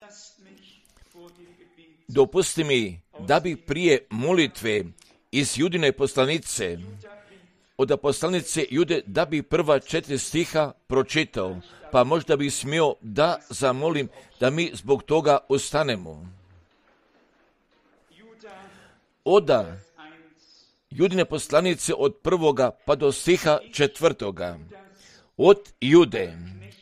Dopusti mi da bi prije molitve iz Judine poslanice, od poslanice Jude, da bi prva 4 stiha pročitao, pa možda bi smio da zamolim da mi zbog toga ostanemo. Oda Judine poslanice od 1. pa do stiha 4. Od Jude,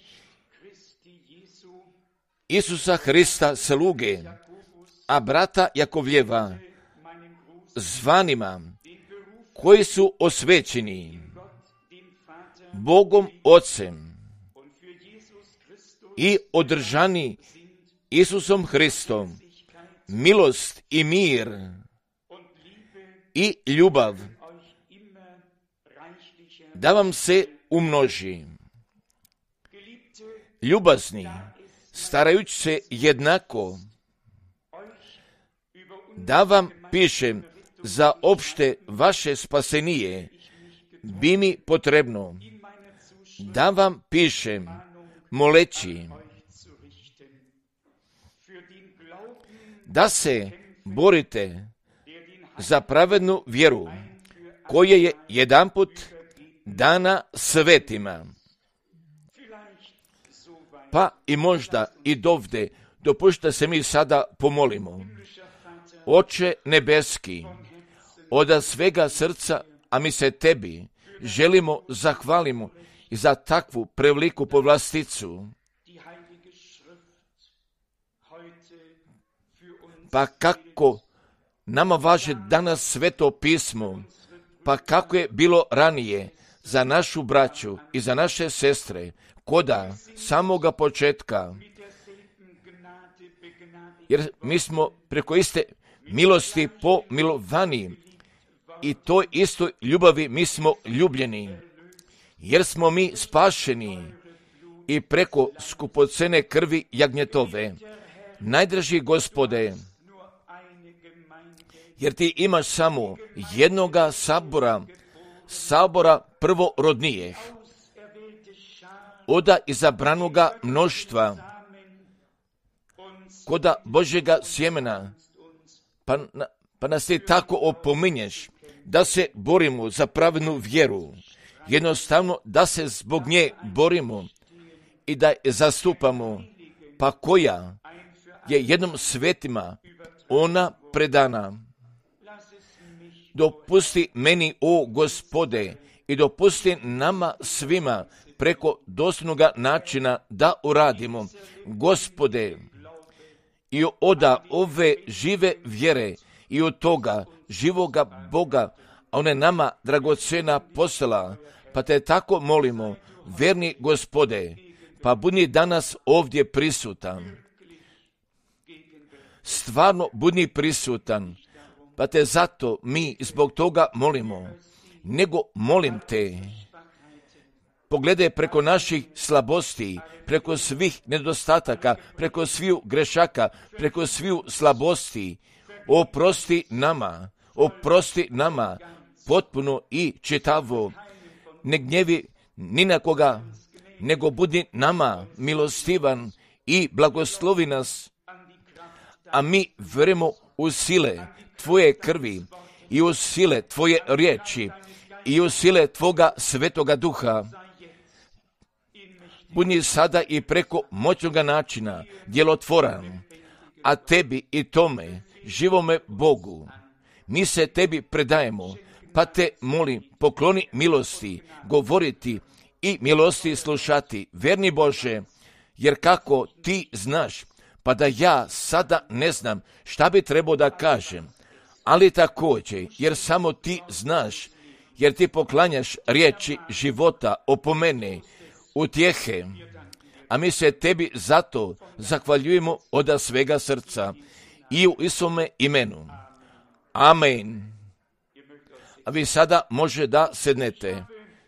Isusa Hrista sluge, a brata Jakovljeva, zvanima, koji su osvećeni Bogom Ocem i održani Isusom Hristom, milost i mir i ljubav da vam se umnoži. Ljubazni, starajući se jednako, da vam pišem za opšte vaše spasenije, bi mi potrebno da vam pišem moleći da se borite za pravednu vjeru koja je jedanput dana svetima. Pa i možda i dovde dopušta se mi sada pomolimo. Oče nebeski, od svega srca, a mi se tebi želimo zahvalimo i za takvu preveliku povlasticu. Pa kako nama važe danas Sveto pismo, pa kako je bilo ranije za našu braću i za naše sestre, koda samoga početka, jer mi smo preko iste milosti pomilovani i toj istoj ljubavi mi smo ljubljeni, jer smo mi spašeni i preko skupocene krvi jagnjetove. Najdraži Gospode, jer ti imaš samo jednoga sabora prvorodnijeh, oda izabranoga mnoštva, koda Božjega sjemena, pa nas ti tako opominješ da se borimo za pravednu vjeru, jednostavno da se zbog nje borimo i da je zastupamo, pa koja je jednom svetima ona predana. Dopusti meni, o Gospode, i dopusti nama svima preko dostojnoga načina da uradimo, Gospode, i od ove žive vjere i od toga živoga Boga, a on je nama dragocena poslala, pa te tako molimo, verni Gospode, pa budi danas ovdje prisutan. Stvarno budi prisutan, pa te zato mi zbog toga molimo, nego molim te, pogledaj preko naših slabosti, preko svih nedostataka, preko sviju grešaka, preko sviju slabosti, oprosti nama, potpuno i čitavo, ne gnjevi ni na koga, nego budi nama milostivan i blagoslovi nas, a mi vjerujemo u sile Tvoje krvi i u sile Tvoje riječi i u sile Tvoga Svetoga Duha. Budi sada i preko moćnoga načina djelotvoran, a tebi i tome živome Bogu mi se tebi predajemo, pa te molim, pokloni milosti govoriti i milosti slušati, verni Bože, jer kako ti znaš, pa da ja sada ne znam šta bi trebao da kažem, ali također, jer samo ti znaš, jer ti poklanjaš riječi života, opomene, utjehe, a mi se tebi zato zahvaljujemo od svega srca i u Isome imenu. Amen. A vi sada može da sednete.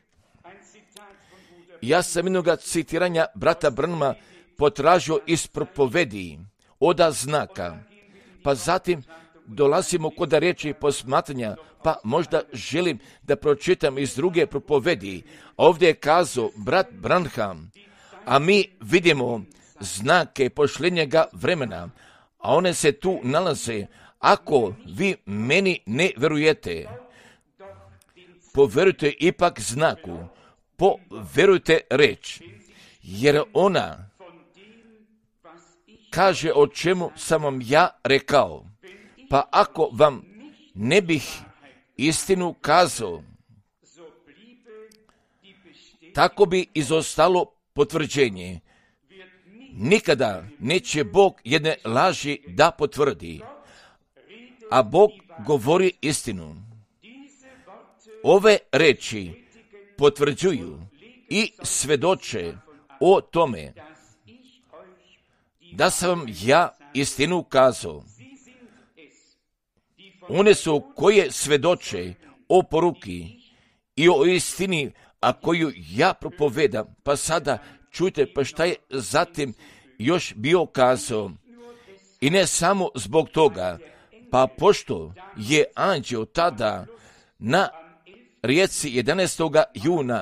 Ja sam jednoga citiranja brata Branhama potražio iz propovedi od znaka, pa zatim dolazimo kod riječi posmatranja, pa možda želim da pročitam iz druge propovedi. Ovdje je kazao brat Branham, a mi vidimo znake pošljenjega vremena, a one se tu nalaze. Ako vi meni ne verujete, poverujte ipak znaku, poverujte reč, jer ona kaže o čemu sam vam ja rekao. Pa ako vam ne bih istinu kazao, tako bi izostalo potvrđenje. Nikada neće Bog jedne laži da potvrdi, a Bog govori istinu. Ove reči potvrđuju i svedoče o tome da sam vam ja istinu kazao. One su koje svedoče o poruki i o istini, a koju ja propovedam. Pa sada čujte, pa šta je zatim još bio kazao. I ne samo zbog toga, pa pošto je anđeo tada na rijeci 11. juna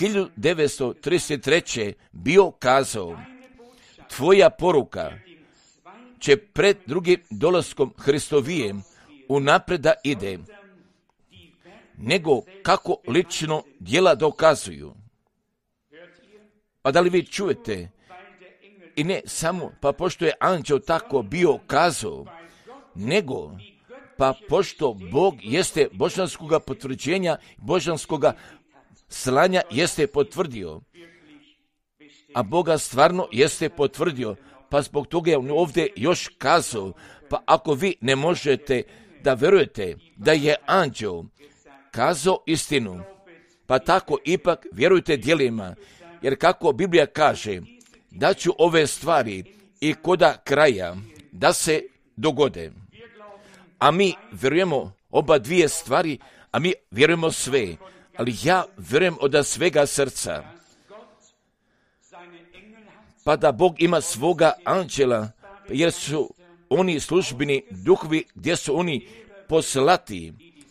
1933. bio kazao, tvoja poruka će pred drugim dolaskom Hristovijem unaprijed da ide, nego kako lično djela dokazuju. Pa da li vi čujete? I ne samo, pa pošto je anđeo tako bio kazao, nego, pa pošto Bog jeste božanskoga potvrđenja, božanskoga slanja jeste potvrdio, a Boga stvarno jeste potvrdio, pa zbog toga je on ovdje još kazao, pa ako vi ne možete da verujete da je anđeo kazao istinu, pa tako ipak vjerujte djelima, jer kako Biblija kaže, da ću ove stvari i koda kraja da se dogode. A mi vjerujemo oba dvije stvari, a mi vjerujemo sve, ali ja vjerujem od svega srca. Pa da Bog ima svoga anđela, jer su oni službeni duhovi gdje su oni poslati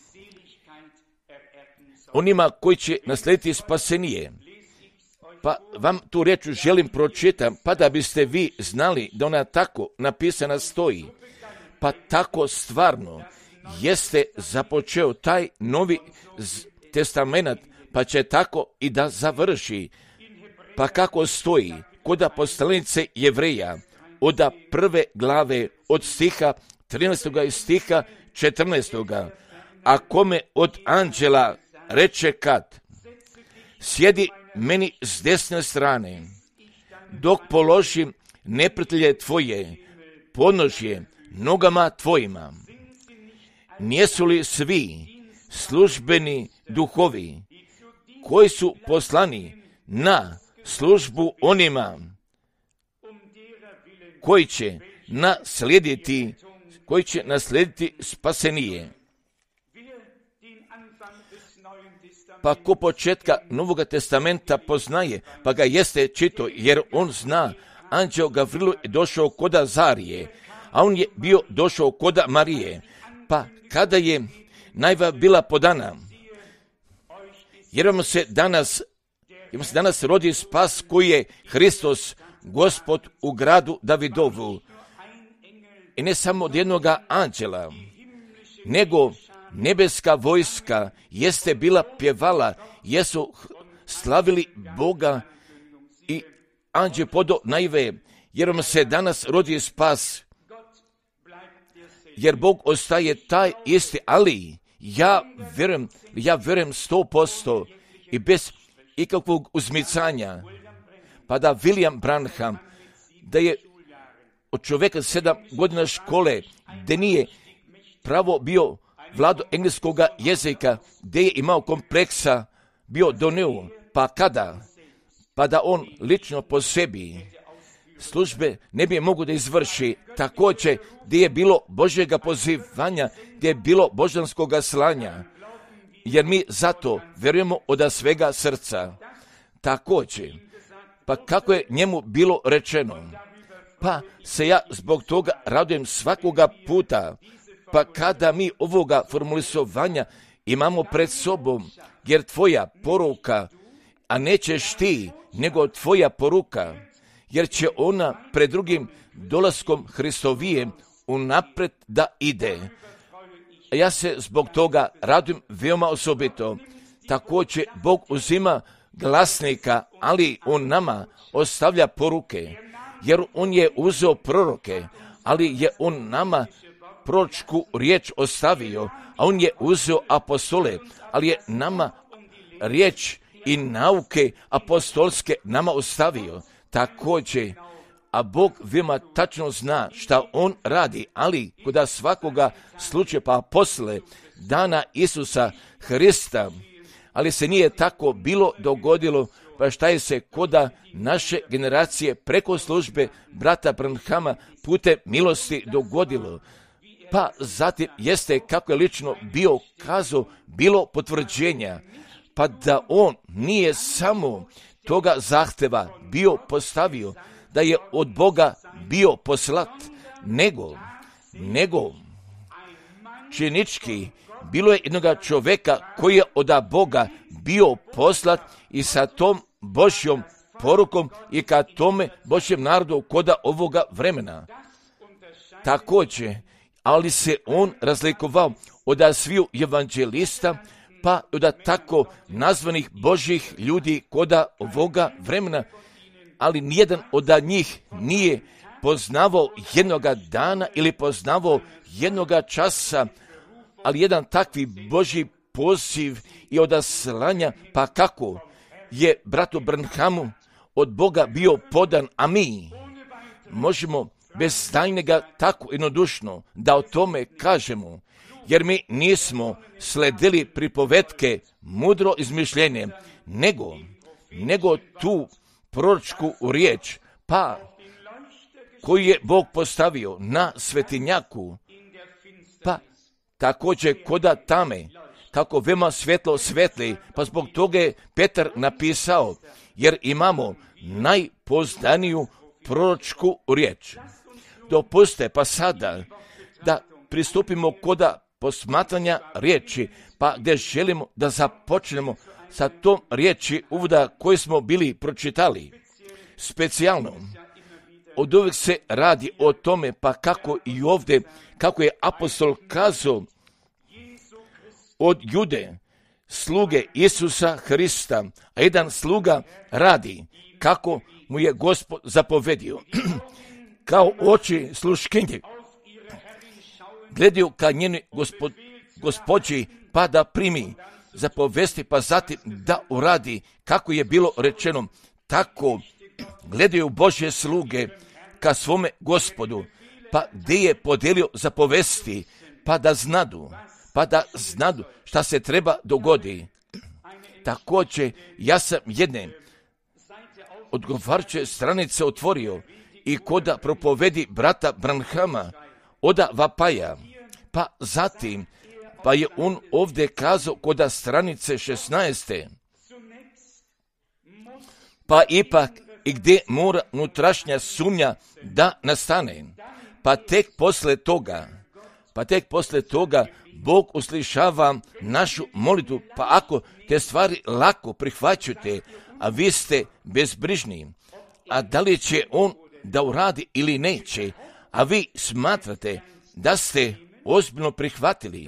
onima koji će naslijediti spasenije. Pa vam tu riječ želim pročitam, pa da biste vi znali da ona tako napisana stoji. Pa tako stvarno jeste započeo taj novi testament, pa će tako i da završi. Pa kako stoji kod poslanice Jevreja, od prve glave, od stiha 13. i stiha 14. A kome od anđela reče kad, sjedi meni s desne strane, dok položim neprijatelje tvoje, podnožje nogama tvojima. Nijesu li svi službeni duhovi koji su poslani na službu onima koji će naslijediti spasenije? Pa ko početka Novog testamenta poznaje, pa ga jeste čito, jer on zna, anđeo Gavrilu je došao kod Azarije, a on je bio došao kod Marije. Pa kada je najava bila podana, jer vam se danas rodi spas koji je Hristos, Gospod u gradu Davidovu. I ne samo od jednoga anđela, nego nebeska vojska jeste bila pjevala, jesu slavili Boga i anđel podo najve, jer vam se danas rodi spas, jer Bog ostaje taj isti, ali ja vjerujem 100% i bez ikakvog uzmicanja, pa da William Branham, da je od čovjeka 7 godina škole, da nije pravo bio vlado engleskog jezika, gdje je imao kompleksa, bio donio, pa kada? Pa da on lično po sebi službe ne bi mogu da izvrši, također gdje je bilo Božjega pozivanja, gdje je bilo božanskoga slanja, jer mi zato vjerujemo od svega srca. Također, pa kako je njemu bilo rečeno, pa se ja zbog toga radujem svakoga puta, pa kada mi ovoga formulisovanja imamo pred sobom, jer tvoja poruka, a nećeš ti, nego tvoja poruka, jer će ona pred drugim dolaskom Hristovije unapred da ide. Ja se zbog toga radujem veoma osobito. Također Bog uzima glasnika, ali On nama ostavlja poruke, jer On je uzeo proroke, ali je On nama proročku riječ ostavio, a On je uzeo apostole, ali je nama riječ i nauke apostolske nama ostavio. Također, a Bog veoma tačno zna šta On radi, ali kod svakoga slučaja pa posle dana Isusa Hrista, ali se nije tako bilo dogodilo, pa šta je se koda naše generacije preko službe brata Branhama putem milosti dogodilo. Pa zatim jeste kako je lično bio kazao, bilo potvrđenja, pa da on nije samo toga zahteva bio postavio, da je od Boga bio poslat, nego činički bilo je jednoga čovjeka koji je od Boga bio poslat i sa tom Božjom porukom i ka tome Božjem narodu koda ovoga vremena. Također, ali se on razlikovao od sviju evanđelista, pa od tako nazvanih Božjih ljudi koda ovoga vremena, ali nijedan od njih nije poznavao jednoga dana ili poznavao jednoga časa, ali jedan takvi Božji poziv i odaslanja, pa kako je bratu Branhamu od Boga bio podan, a mi možemo bez tajnega tako jednodušno da o tome kažemo, jer mi nismo sledili pripovetke mudro izmišljenje, nego tu proročku riječ, pa koju je Bog postavio na svetinjaku, pa također koda tame, kako veoma svjetlo svetli, pa zbog toga je Petar napisao, jer imamo najpoznaniju proročku riječ. Dopuste pa sada da pristupimo koda posmatranja riječi, pa gdje želimo da započnemo sa tom riječi uvoda koju smo bili pročitali. Specijalno, od uvijek se radi o tome, pa kako i ovdje, kako je apostol kazao, od Jude, sluge Isusa Hrista, a jedan sluga radi kako mu je Gospod zapovedio. Kao oči sluškinje gledaju ka njeni gospođi, pa da primi zapovesti, pa zatim da uradi kako je bilo rečeno. Tako gledaju Božje sluge ka svome Gospodu, pa gdje je podijelio zapovesti, pa da znadu šta se treba dogodi. Također, ja sam jedne odgovarajuće stranice otvorio i koda propovedi brata Branhama oda vapaja, pa zatim, pa je on ovdje kazao koda stranice 16. Pa ipak i gdje mora unutrašnja sumnja da nastane, pa tek posle toga Bog uslišava našu molitvu, pa ako te stvari lako prihvaćate, a vi ste bezbrižni, a da li će on da uradi ili neće, a vi smatrate da ste ozbiljno prihvatili,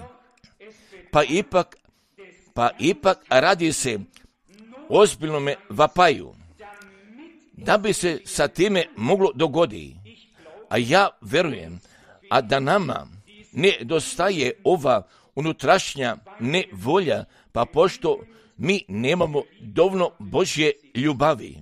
pa ipak radi se ozbiljnome vapaju, da bi se sa time moglo dogoditi. A ja verujem, a da nama ne dostaje ova unutrašnja nevolja, pa pošto mi nemamo dovoljno Božje ljubavi.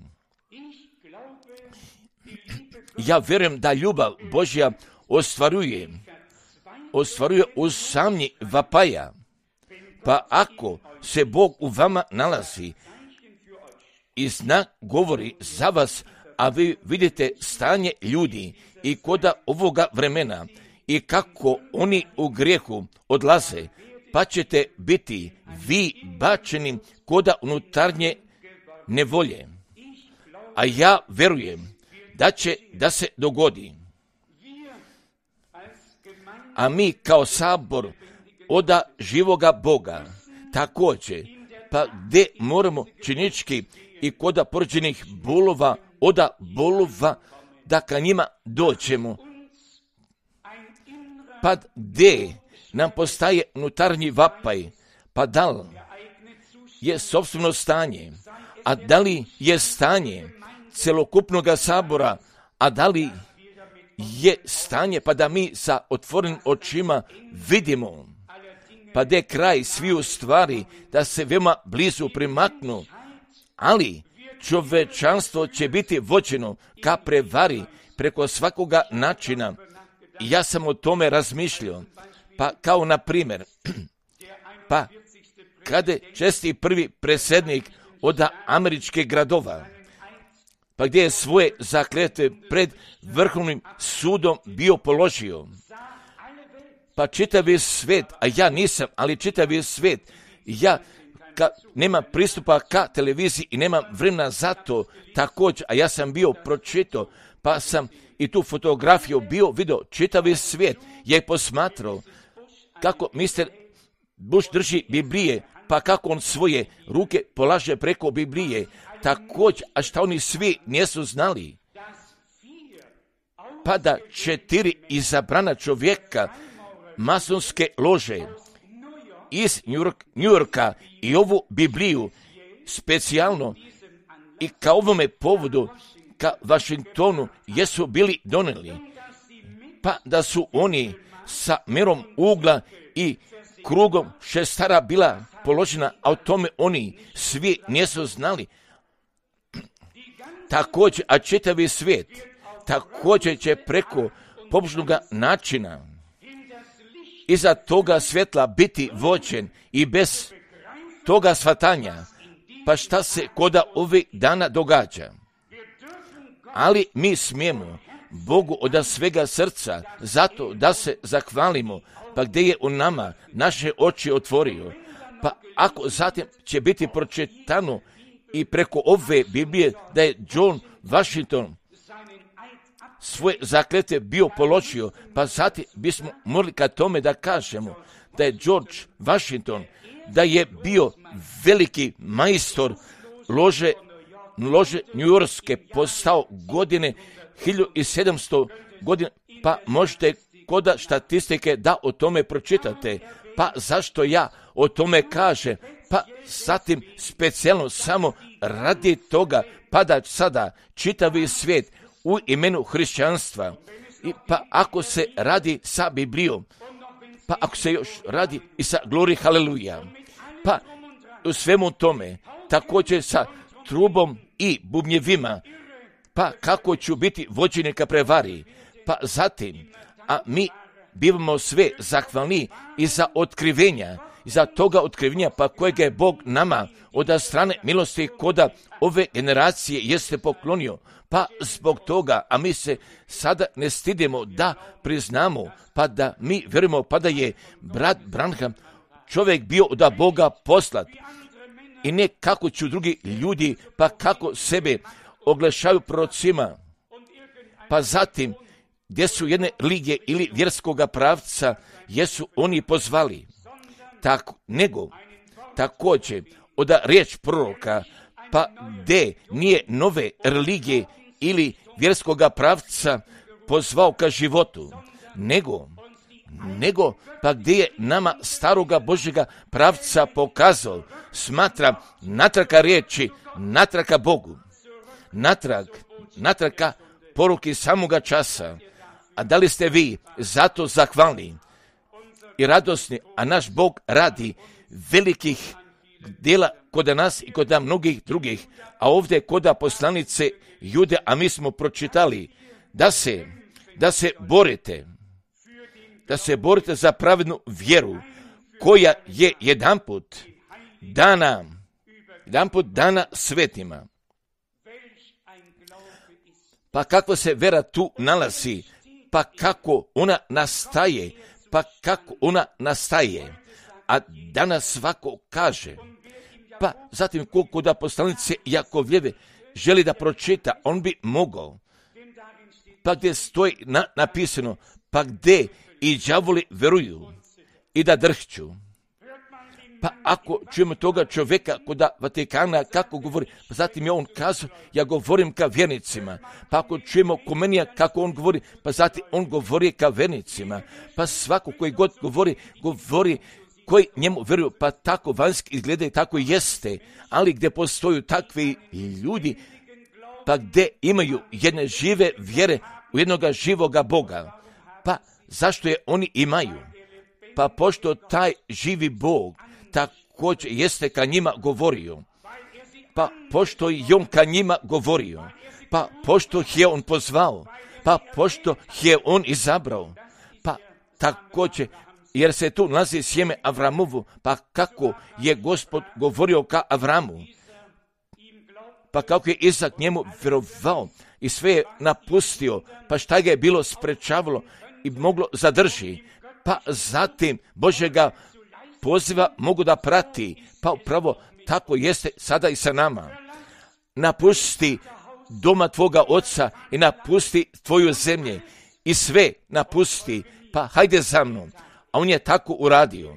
Ja vjerujem da ljubav Božja ostvaruje u samnji vapaja, pa ako se Bog u vama nalazi i znak govori za vas, a vi vidite stanje ljudi i koda ovoga vremena i kako oni u grijehu odlaze, pa ćete biti vi bačeni koda unutarnje nevolje. A ja verujem da će da se dogodi. A mi kao sabor oda živoga Boga također, pa gdje moramo činički i koda porođenih bolova oda bolova da ka njima doćemo. Pa gdje nam postaje unutarnji vapaj, pa da li je sopstveno stanje, a da li je stanje celokupnog sabora, a da li je stanje pa da mi sa otvorenim očima vidimo, pa da je kraj sviju stvari, da se veoma blizu primaknu, ali čovečanstvo će biti vođeno ka prevari preko svakoga načina. Ja sam o tome razmišljao, pa kao na primjer, pa kada je 41. predsjednik od američkih gradova, pa gdje je svoje zakletve pred Vrhovnim sudom bio položio, pa čitavi svijet, a ja nisam, ali čitavi svijet, ja nemam pristupa ka televiziji i nemam vremena za to također, a ja sam bio pročitao, pa sam i tu fotografiju bio vidio čitavi svijet, je posmatrao kako mister Bush drži Biblije, pa kako on svoje ruke polaže preko Biblije, također, a šta oni svi nisu znali, pa da 4 izabrana čovjeka masonske lože iz Njujorka i ovu Bibliju specijalno i ka ovome povodu ka Vašingtonu jesu bili donijeli, pa da su oni sa mjerom ugla i krugom šestara bila položena, a o tome oni svi nisu znali. Također, a čitavi svijet također će preko pobožnog načina iza toga svjetla biti vođen i bez toga shvatanja, pa šta se koda ovih dana događa. Ali mi smijemo Bogu od svega srca zato da se zahvalimo, pa gdje je u nama naše oči otvorio, pa ako zatim će biti pročitano i preko ove Biblije da je John Washington svoje zakletve bio položio, pa zatim bismo morali ka tome da kažemo da je George Washington, da je bio veliki majstor lože njujorske, postao godine 1700 godina, pa možete koda statistike da o tome pročitate. Pa zašto ja o tome kažem? Pa zatim specijalno samo radi toga, pa da sada čitavi svijet u imenu hrišćanstva, i pa ako se radi sa Biblijom, pa ako se još radi i sa glori haleluja, pa u svemu tome također sa trubom i bubnjevima, pa kako ću biti vođeni ka prevari, pa zatim, a mi bivamo sve zahvalni i za otkrivenja, i za toga otkrivenja pa kojega je Bog nama od strane milosti koda ove generacije jeste poklonio, pa zbog toga, a mi se sada ne stidimo da priznamo, pa da mi vjerujemo, pa da je brat Branham čovjek bio od Boga poslat, i ne kako ću drugi ljudi, pa kako sebe oglašaju prorocima, pa zatim gdje su jedne religije ili vjerskoga pravca, jesu oni pozvali, nego također od riječ proroka, pa gdje nije nove religije ili vjerskoga pravca pozvao ka životu, nego pa gdje je nama staroga Božjega pravca pokazao, smatra natraka riječi, natraka Bogu, natraka poruki samoga časa. A da li ste vi zato zahvalni i radosni, a naš Bog radi velikih djela kod nas i kod mnogih drugih, a ovdje kod poslanice Jude, a mi smo pročitali da se borite za pravednu vjeru koja je jedanput dana svetima. Pa kako se vera tu nalazi, pa kako ona nastaje, a danas svako kaže, pa zatim kod poslanice Jakovljeve želi da pročita, on bi mogao, pa gdje stoji napisano, pa gdje i đavoli veruju i da drhću, Pa ako čujemo toga čovjeka kod Vatikana kako govori, pa zatim je on kazao, ja govorim ka vjernicima. Pa ako čujemo Komenija kako on govori, pa zatim on govori ka vjernicima. Pa svako koji god govori koji njemu vjeruju, pa tako vanjski izgleda i tako jeste. Ali gdje postoju takvi ljudi, pa gdje imaju jedne žive vjere u jednoga živoga Boga, pa zašto je oni imaju? Pa pošto taj živi Bog također jeste ka njima govorio, pa pošto je on ka njima govorio, pa pošto ih je on pozvao, pa pošto ih je on izabrao, pa također jer se tu nalazi sjeme Avramovu, pa kako je Gospod govorio ka Avramu, pa kako je Izak njemu vjerovao i sve je napustio, pa šta ga je bilo sprečavalo i moglo zadrži, pa zatim Božjega poziva mogu da prati, pa upravo tako jeste sada i sa nama. Napusti doma tvoga oca i napusti tvoju zemlje i sve napusti, pa hajde za mnom. A on je tako uradio.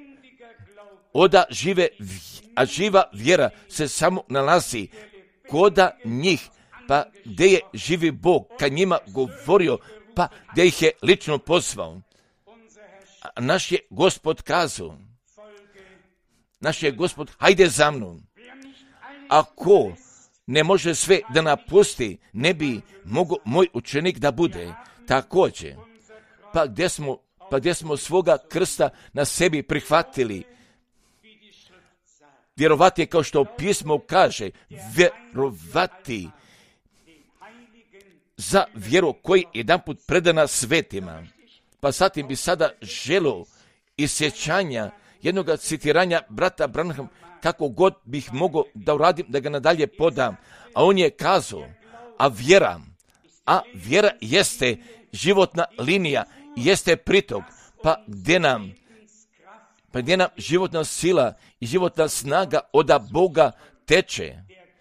A živa vjera se samo nalazi koda njih, pa gdje je živi Bog ka njima govorio, pa gdje ih je lično pozvao. A naš je Gospod kazao, hajde za mnom. Ako ne može sve da napusti, ne bi mogao moj učenik da bude također. Pa gdje smo svoga krsta na sebi prihvatili. Vjerovati kao što pismo kaže, vjerovati za vjeru koji jedanput predana svetima. Pa zatim bi sada želio iz sjećanja jednog citiranja brata Branham, kako god bih mogao da uradim, da ga nadalje podam. A on je kazao, a vjera jeste životna linija, jeste pritok, pa gdje nam životna sila i životna snaga od Boga teče.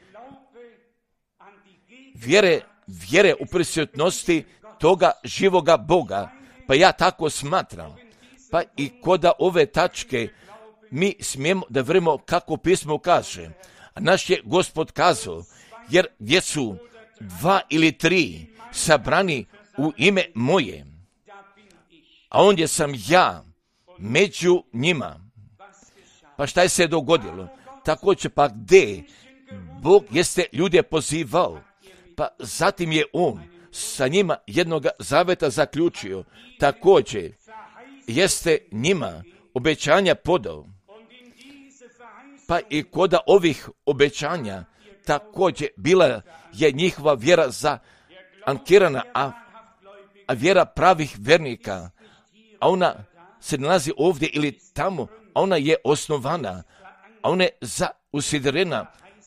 Vjere u prisutnosti toga živoga Boga, pa ja tako smatram. Pa i kod ove tačke mi smijemo da vjerujemo kako pismo kaže. A naš je Gospod kazao, jer gdje su 2 ili 3 sabrani u ime moje, a ondje sam ja među njima. Pa šta je se dogodilo? Također pa gdje Bog jeste ljude pozivao, pa zatim je on sa njima jednoga zaveta zaključio, također jeste njima obećanja podao. Pa i kod ovih obećanja također bila je njihova vjera zaankirana, a vjera pravih vjernika, a ona se nalazi ovdje ili tamo, a ona je osnovana, a ona je usidrena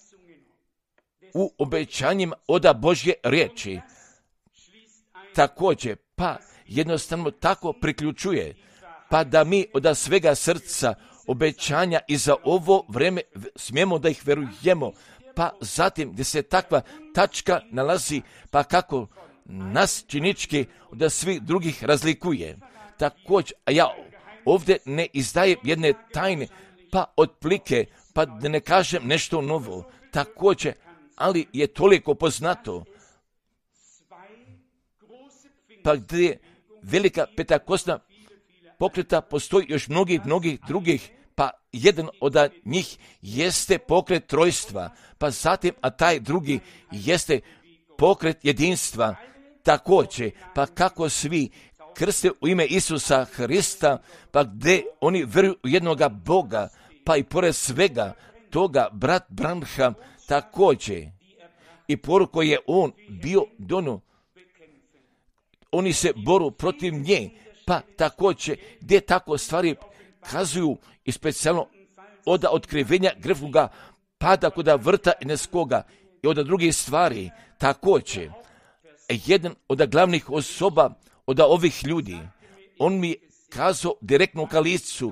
u obećanjima od Božje riječi. Također, pa jednostavno tako priključuje, pa da mi od svega srca obećanja i za ovo vrijeme smijemo da ih vjerujemo, pa zatim gdje se takva tačka nalazi, pa kako nas činički od svih drugih razlikuje. Također, a ja ovdje ne izdajem jedne tajne, pa otplike, pa da ne kažem nešto novo, također, ali je toliko poznato, pa gdje je velika petakosna pokreta, postoji još mnogih drugih, pa jedan od njih jeste pokret trojstva, pa zatim, a taj drugi jeste pokret jedinstva, također, pa kako svi krste u ime Isusa Hrista, pa gdje oni vjeruju u jednoga Boga, pa i pored svega toga brat Branham također i poruku je on bio dono, oni se boru protiv nje, pa također gdje tako stvari kazuju i specijalno od otkrivenja grefnoga pada kod vrta Eneskoga i od drugih stvari. Također, jedan od glavnih osoba od ovih ljudi, on mi kazao direktno ka licu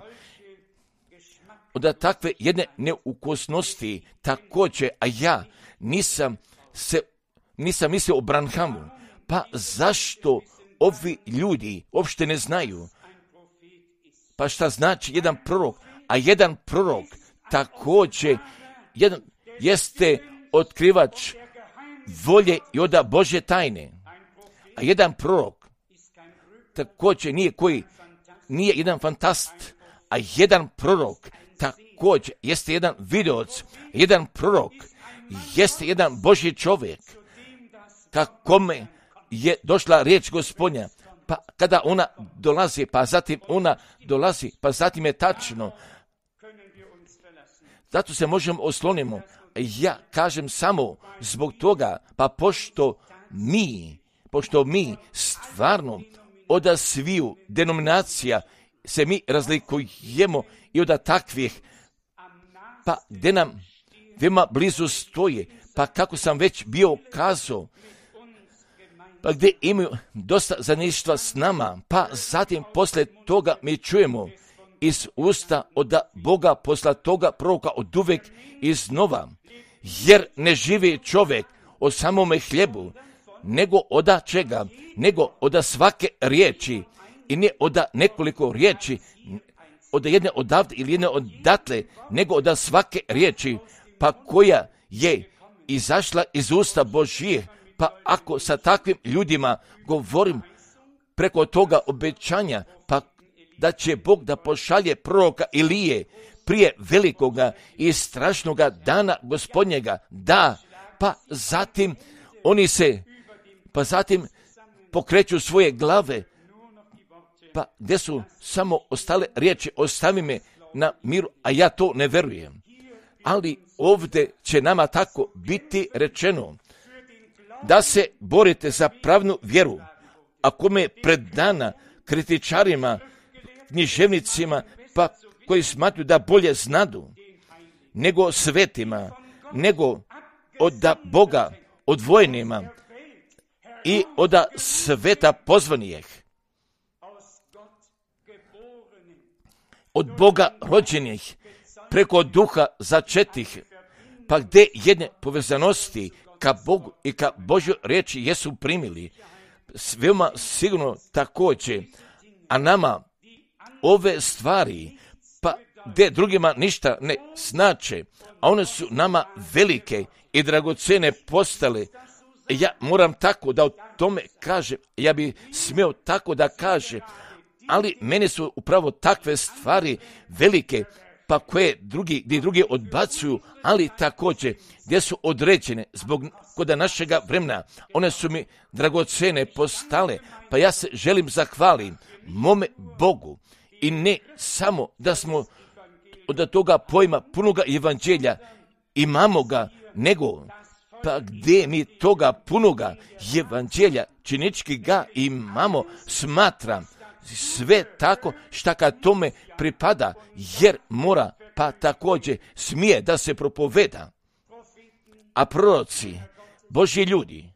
od takve jedne neukosnosti, također, a ja nisam mislio o Branhamu, pa zašto ovi ljudi uopšte ne znaju? Pa šta znači jedan prorok, a jedan prorok također jeste otkrivač volje i oda Božje tajne. A jedan prorok također nije jedan fantast, a jedan prorok također jeste jedan videoc, jedan prorok jeste jedan Božji čovjek, kakome je došla riječ Gospodnja, pa kada ona dolazi, pa zatim ona dolazi, pa zatim je tačno. Zato se možemo oslonimo. Ja kažem samo zbog toga, pa pošto mi stvarno od sviju denominacija se mi razlikujemo i od takvih, pa gdje nam veoma blizu stoje, pa kako sam već bio kazao, pa gdje imaju dosta zajedništva s nama, pa zatim poslije toga mi čujemo iz usta od Boga posla toga proroka od uvek iznova, jer ne živi čovjek o samome hljebu, nego od čega, nego od svake riječi, i ne od nekoliko riječi, od jedne odavde ili jedne odatle, nego od svake riječi, pa koja je izašla iz usta Božije. Pa ako sa takvim ljudima govorim preko toga obećanja, pa da će Bog da pošalje proroka Ilije prije velikoga i strašnoga dana Gospodnjega, da, pa zatim pokreću svoje glave, pa gdje su samo ostale riječi, ostavi me na miru, a ja to ne verujem. Ali ovdje će nama tako biti rečeno, da se borite za pravnu vjeru, a kome je predana kritičarima, književnicima, pa koji smatruju da bolje znadu, nego svetima, nego od Boga odvojenima i od sveta pozvanijih, od Boga rođenih, preko duha začetih, pa gdje jedne povezanosti ka Bogu i ka Božjoj riječi jesu primili, veoma sigurno također, a nama ove stvari, pa gdje drugima ništa ne znače, a one su nama velike i dragocene postale, ja moram tako da o tome kažem, ja bi smio tako da kažem, ali meni su upravo takve stvari velike, pa koje drugi odbacuju, ali također gdje su određene zbog koda našega vremena, one su mi dragocene postale, pa ja se želim zahvalim mome Bogu i ne samo da smo od toga pojma punoga evanđelja imamo ga, nego pa gdje mi toga punoga evanđelja činički ga imamo, smatram sve tako šta kad tome pripada, jer mora pa također smije da se propoveda. A proroci, Božji ljudi,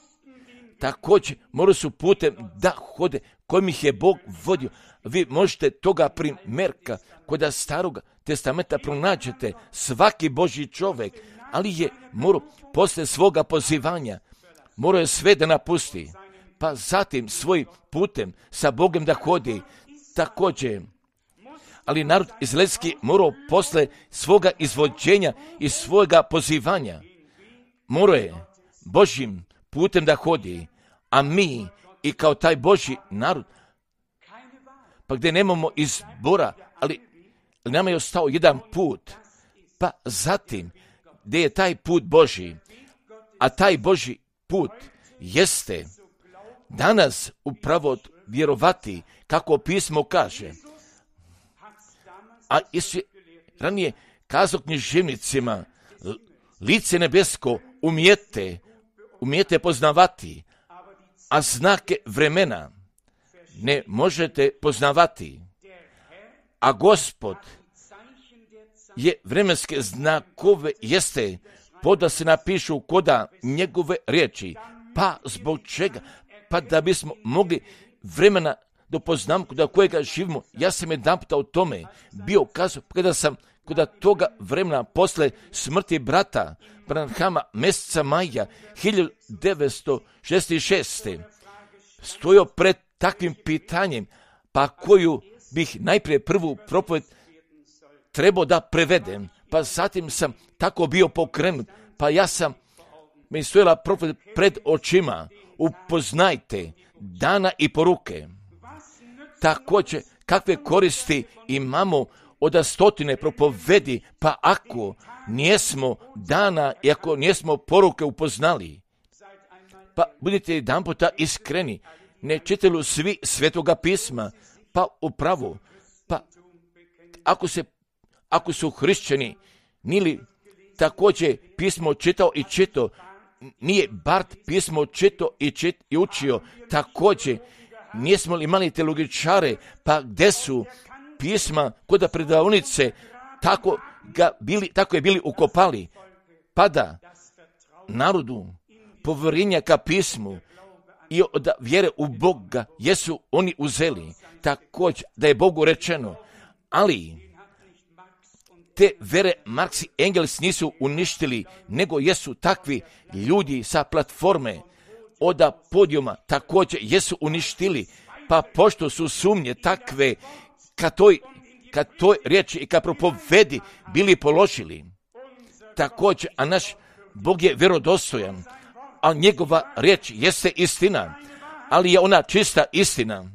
također moraju su putem da hode kojim ih je Bog vodio. Vi možete toga primjerka kod Starog testamenta pronađete svaki Božji čovjek, ali je morao poslije svoga pozivanja, morao je sve da napusti, pa zatim svojim putem sa Bogom da hodi također. Ali narod izraelski morao posle svoga izvođenja i svojega pozivanja, morao je Božjim putem da hodi, a mi i kao taj Božji narod, pa gdje nemamo izbora, ali nama je ostao jedan put, pa zatim gdje je taj put Božji, a taj Božji put jeste danas upravo vjerovati kako pismo kaže. A Isus ranije kazao književnicima, lice nebesko umijete poznavati, a znake vremena ne možete poznavati. A Gospod je vremenske znakove jeste da se napišu koda njegove riječi. Pa zbog čega? Pa da bismo mogli vremena do poznamku da kojega živimo. Ja sam jedanputa o tome bio kazao kada sam kod toga vremena posle smrti brata Branhama mjeseca maja 1966. stojio pred takvim pitanjem, pa koju bih najprije prvu propoved trebao da prevedem, pa zatim sam tako bio pokrenut, pa ja sam mi stojala profet pred očima, upoznajte dana i poruke. Također, kakve koristi imamo od stotine propovedi, pa ako nijesmo dana i ako nijesmo poruke upoznali, pa budite jedan puta iskreni, ne čitaju svi Svetoga pisma, pa upravo, pa ako su hrišćani, nili također pismo čitao i čitao, nije Bart pismo čitao i učio, također nismo li imali teologičare, pa gdje su pisma kod predavnice, tako je bili ukopali, pa da narodu povjerenja ka pismu i od vjere u Boga jesu oni uzeli, također da je Bogu rečeno, ali te vere Marx i Engels nisu uništili, nego jesu takvi ljudi sa platforme od podijuma također jesu uništili, pa pošto su sumnje takve ka toj riječi i ka propovedi bili položili, također, a naš Bog je vjerodostojan, a njegova riječ jeste istina, ali je ona čista istina.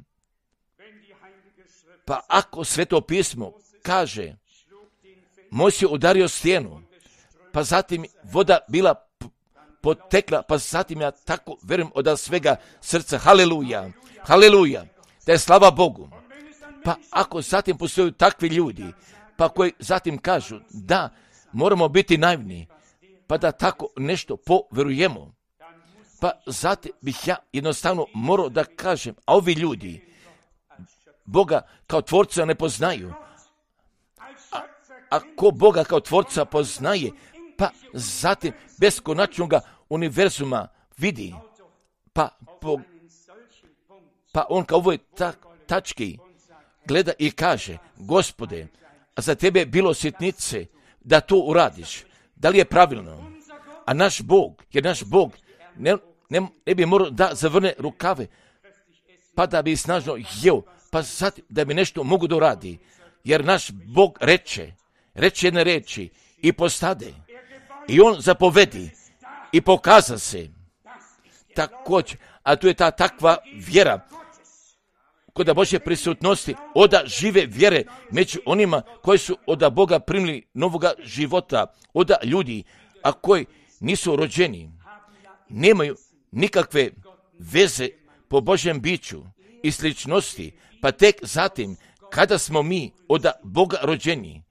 Pa ako Sveto pismo kaže, Mojsije udario stijenu, pa zatim voda bila potekla, pa zatim ja tako vjerujem od svega srca, haleluja, haleluja, da je slava Bogu. Pa ako zatim postoju takvi ljudi, pa koji zatim kažu da moramo biti naivni, pa da tako nešto povjerujemo, pa zatim bih ja jednostavno morao da kažem, a ovi ljudi Boga kao tvorca ne poznaju, ako Boga kao tvorca poznaje, pa zatim beskonačnog univerzuma vidi, pa on kao ovoj tački gleda i kaže, Gospode, a za tebe je bilo sitnice da to uradiš, da li je pravilno? A naš Bog, jer naš Bog ne bi morao da zavrne rukave, pa da bi snažno jeo, pa zatim da bi nešto mogu da uradi, jer naš Bog reče jedne reči i postade. I on zapovedi i pokaza se. Također, a tu je ta takva vjera kod Božje prisutnosti, od žive vjere među onima koji su od Boga primili novoga života, od ljudi, a koji nisu rođeni, nemaju nikakve veze po Božjem biću i sličnosti, pa tek zatim, kada smo mi od Boga rođeni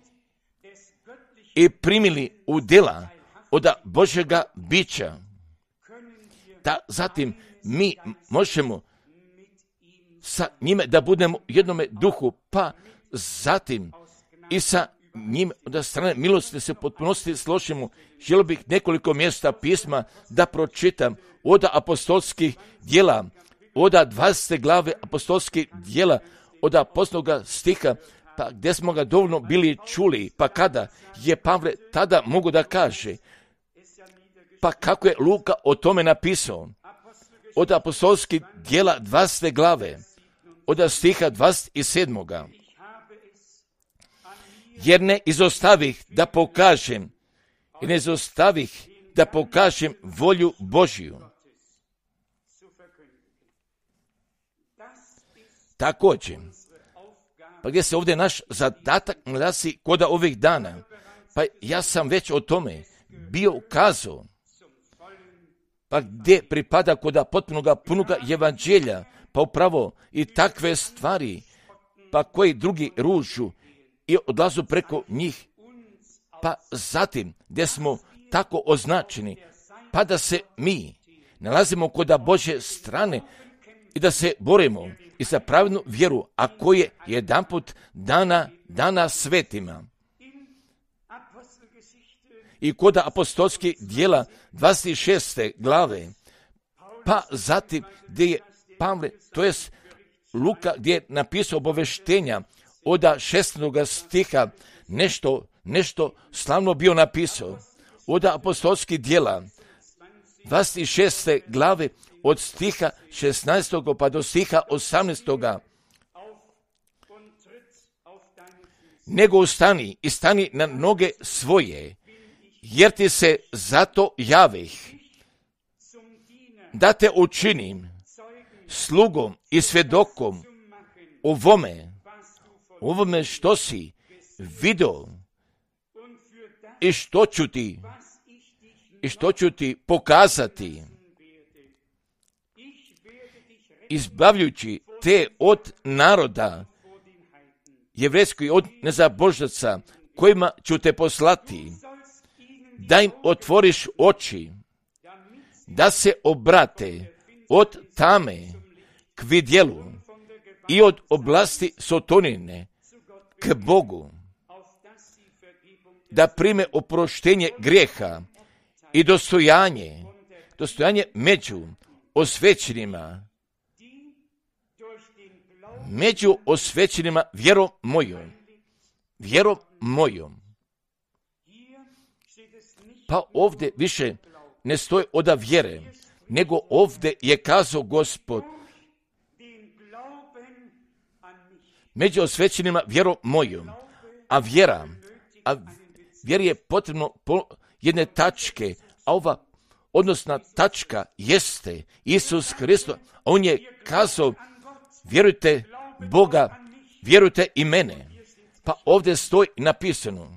i primili u djela od Božjega bića, da zatim mi možemo sa njime da budemo u jednome duhu, pa zatim i sa njim od strane milosti se potpunosti složimo. Želio bih nekoliko mjesta pisma da pročitam od apostolskih djela, od 20. glave apostolskih djela, od posljednjeg stiha, pa gdje smo ga dovoljno bili čuli, pa kada je Pavle tada mogu da kaže, pa kako je Luka o tome napisao, od apostolskih djela 20. glave, od stiha 27. Jer ne izostavih da pokažem volju Božju. Također, pa gdje se ovdje naš zadatak nalazi kod ovih dana, pa ja sam već o tome bio ukazao, pa gdje pripada kod potpunoga punoga evanđelja, pa upravo i takve stvari, pa koji drugi ružu i odlazu preko njih, pa zatim gdje smo tako označeni, pa da se mi nalazimo kod Božje strane i da se borimo i za pravilnu vjeru, a koje je jedanput dana svetima. I kod apostolskih djela 26. glave, pa zatim gdje je Pavle, to je Luka, gdje je napisao obaveštenja od 16. stiha, nešto slavno bio napisao. Od apostolskih djela 26. glave, od stiha 16. pa do stiha 18. nego ustani i stani na noge svoje, jer ti se zato javih, da te učinim slugom i svjedokom ovome što si vidio i što ću ti pokazati, izbavljući te od naroda jevrejskih, od nezabožnaca, kojima ću te poslati, da im otvoriš oči, da se obrate od tame k vidjelu i od oblasti sotonine k Bogu, da prime oproštenje grijeha i dostojanje među osvećenima vjerom mojom. Pa ovdje više ne stoji oda vjere, nego ovdje je kazao Gospod, među osvećenima vjerom mojom. A vjeri je potrebno jedne tačke, a ova odnosna tačka jeste Isus Hristos. On je kazao, vjerujte Boga, vjerujte i mene. Pa ovdje stoji napisano,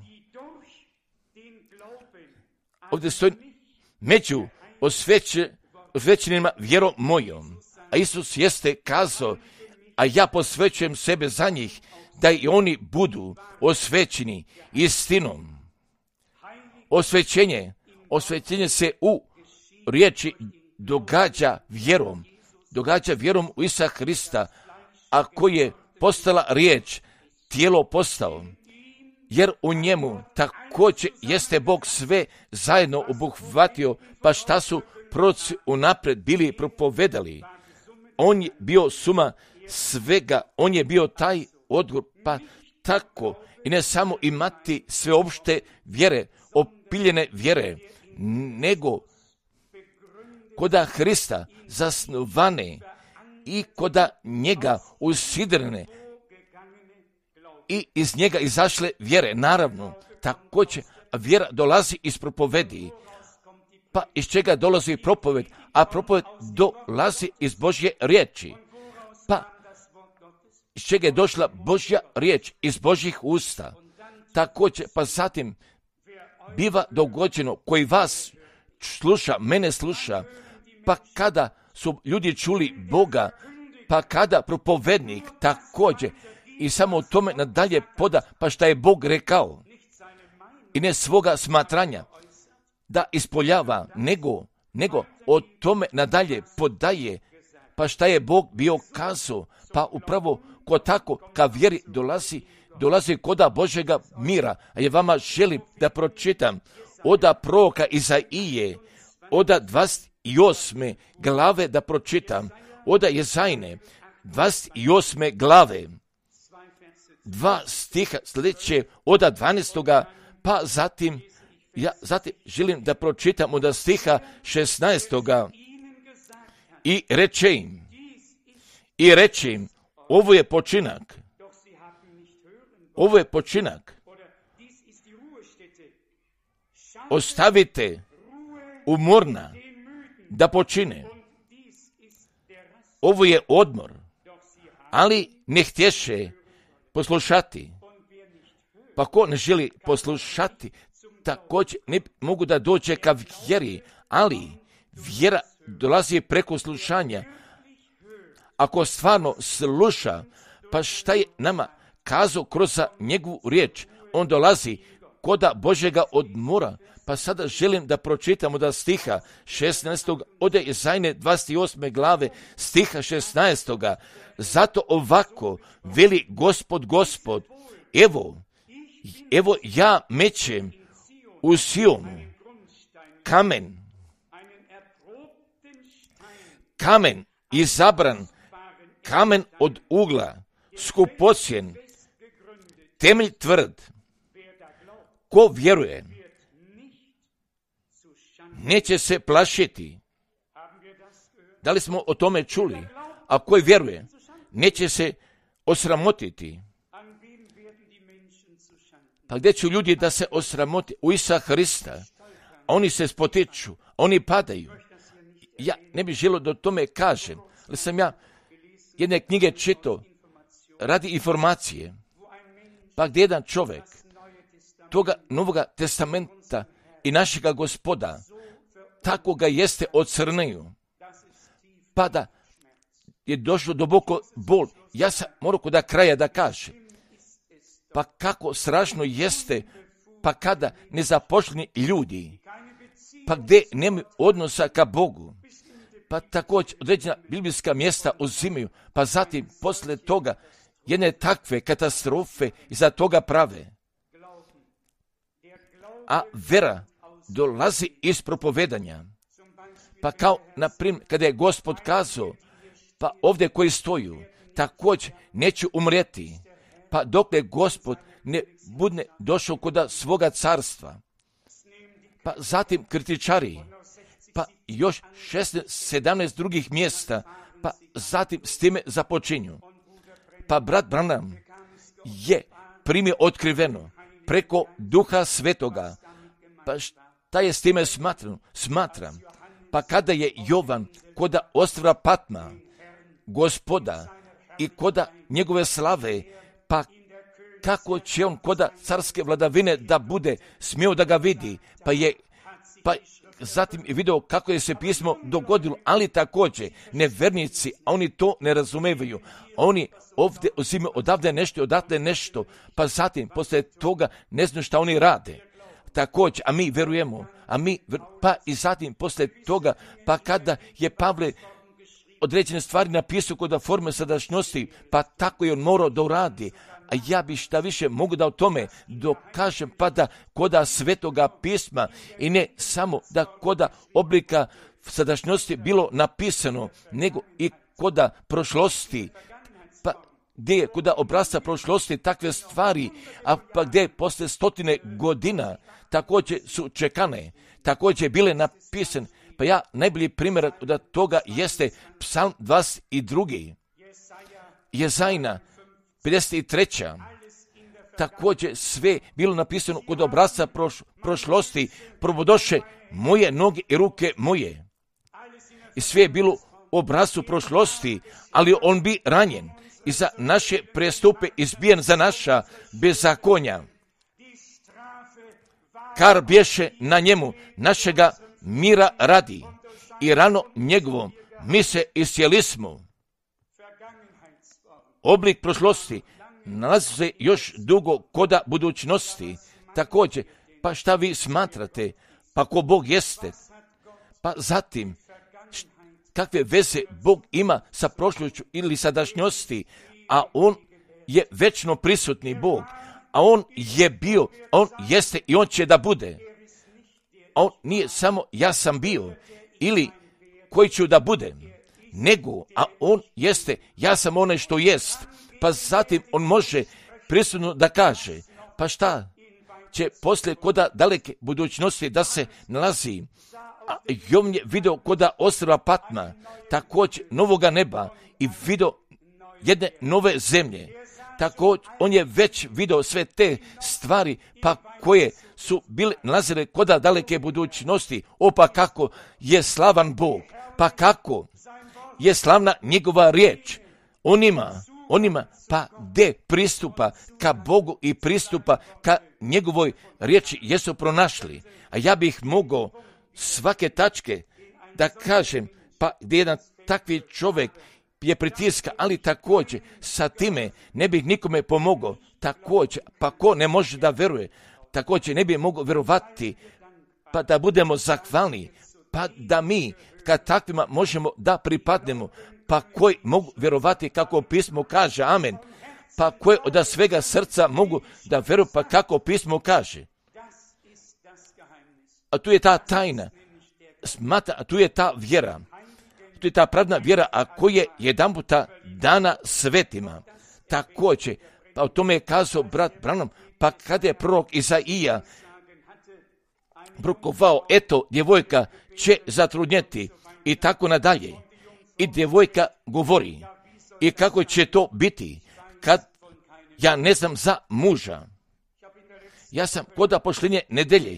ovdje stoji među osvećenima vjerom mojom. A Isus jeste kazao, a ja posvećujem sebe za njih, da i oni budu osvećeni istinom. Osvećenje se u riječi događa vjerom u Isusa Hrista, a koji je postala riječ, tijelo postao, jer u njemu također jeste Bog sve zajedno obuhvatio, pa šta su proroci unaprijed bili propovedali. On je bio suma svega, on je bio taj odgovor, pa tako i ne samo imati sveopšte vjere, opiljene vjere, nego koda Hrista zasnovane i koda njega usidrene i iz njega izašle vjere. Naravno, također vjera dolazi iz propovedi. Pa iz čega dolazi propoved? A propoved dolazi iz Božje riječi. Pa iz čega je došla Božja riječ? Iz Božjih usta. Također, pa zatim biva dogođeno koji vas sluša, mene sluša, pa kada su ljudi čuli Boga, pa kada propovednik također i samo o tome nadalje poda, pa šta je Bog rekao, i ne svoga smatranja da ispoljava, nego o tome nadalje podaje, pa šta je Bog bio kazao, pa upravo ko tako ka vjeri dolazi koda Božjega mira. A ja vama želim da pročitam oda proroka Izaije, oda 28. glave da pročitam, oda Jezajne 28. glave, 2 stiha sljedeće, oda 12. pa zatim želim da pročitam oda stiha 16. I reče im, ovo je počinak, ostavite umorna da počine. Ovo je odmor, ali ne htješe poslušati. Pa ko ne želi poslušati, također ne mogu da dođe ka vjeri, ali vjera dolazi preko slušanja. Ako stvarno sluša, pa šta je nama kazao kroz njegovu riječ, on dolazi koda Božjega odmora. Pa sada želim da pročitamo da stiha 16. ode Jezajne 28. glave stiha 16. Zato ovako veli Gospod, evo ja mećem u Sionu kamen izabran, kamen od ugla, skupocjen, temelj tvrd. Ko vjeruje, neće se plašiti. Da li smo o tome čuli? A koji vjeruje, neće se osramotiti. Pa gdje će ljudi da se osramote u Isusa Hrista? Oni se spotiču, oni padaju. Ja ne bih želio da o tome kažem, ali sam ja jedne knjige čitao radi informacije. Pa gdje jedan čovjek toga Novoga testamenta i našega Gospoda tako ga jeste ocrnio, pa da je došlo duboko bol. Ja sam morao kod kraja da kažem, pa kako strašno jeste, pa kada nezaposleni ljudi, pa gdje nemaju odnosa ka Bogu, pa također određena biblijska mjesta uzimaju, pa zatim poslije toga jedne takve katastrofe iza toga prave. A vera dolazi iz propovedanja. Pa kao, na primjer, kada je Gospod kazao, pa ovdje koji stoju, također neću umrijeti, pa dokle Gospod ne bude došao kod svoga carstva. Pa zatim kritičari, pa još 16-17 drugih mjesta, pa zatim s time započinju. Pa brat Branham je primio otkriveno preko Duha Svetoga. Pa šta je s time smatram? Pa kada je Jovan koda ostrva Patma, Gospoda i koda njegove slave, pa kako će on koda carske vladavine da bude smio da ga vidi, pa zatim je video kako je se pismo dogodilo, ali također nevernici, a oni to ne razumevaju. Oni ovdje uzimaju odavde nešto, odatle nešto, pa zatim poslije toga ne znaju šta oni rade. Također, a mi verujemo, pa i zatim poslije toga, pa kada je Pavle određene stvari napisao kod forme sadašnjosti, pa tako je on morao da uradi. A ja bi šta više mogu da o tome dokažem, pa da koda Svetoga pisma i ne samo da koda oblika sadašnjosti bilo napisano, nego i koda prošlosti, pa gdje je koda obrasca prošlosti takve stvari, a pa gdje posle 100 godina također su čekane, također bile napisane. Pa ja najbolji primjer da toga jeste Psalm 22. Jezajna 53. Također sve bilo napisano kod obrasca prošlosti, probodoše moje noge i ruke moje. I sve je bilo u obrascu prošlosti, ali on bi ranjen i za naše prestupe izbijen za naša bezakonja. Kar bješe na njemu našega mira radi i rano njegovom mi se iscijelismo. Oblik prošlosti nalazi se još dugo koda budućnosti. Također, pa šta vi smatrate? Pa ko Bog jeste? Pa zatim, kakve veze Bog ima sa prošlošću ili sadašnjosti? A on je večno prisutni Bog. A on je bio, on jeste i on će da bude. On nije samo ja sam bio ili koji ću da budem, nego, a on jeste, ja sam onaj što jest. Pa zatim on može prisutno da kaže, pa šta će poslije koda daleke budućnosti da se nalazi. A Jovan je video koda ostrva Patma, također novoga neba i video jedne nove zemlje. Također on je već video sve te stvari, pa koje su bile nalazile koda daleke budućnosti. Pa kako je slavan Bog, pa kako je slavna njegova riječ. Onima pa gdje pristupa ka Bogu i pristupa ka njegovoj riječi jesu pronašli. A ja bih mogao svake tačke da kažem, pa gdje jedan takvi čovjek je pritiska, ali također sa time ne bih nikome pomogao. Također, pa ko ne može da veruje, također ne bi mogao verovati, pa da budemo zahvalni, pa da mi kad takvima možemo da pripadnemo, pa koji mogu vjerovati kako pismo kaže, amen, pa koji od svega srca mogu da vjeruju, pa kako pismo kaže. A tu je ta tajna, a tu je ta vjera, tu je ta pravna vjera, a koja je jedanputa dana svetima. Također, pa o tome je kazao brat Branham, pa kada je prorok Izaija prorokovao, eto, djevojka će zatrudnjeti i tako nadalje. I djevojka govori, i kako će to biti kad ja ne znam za muža. Ja sam kod poštenje nedelje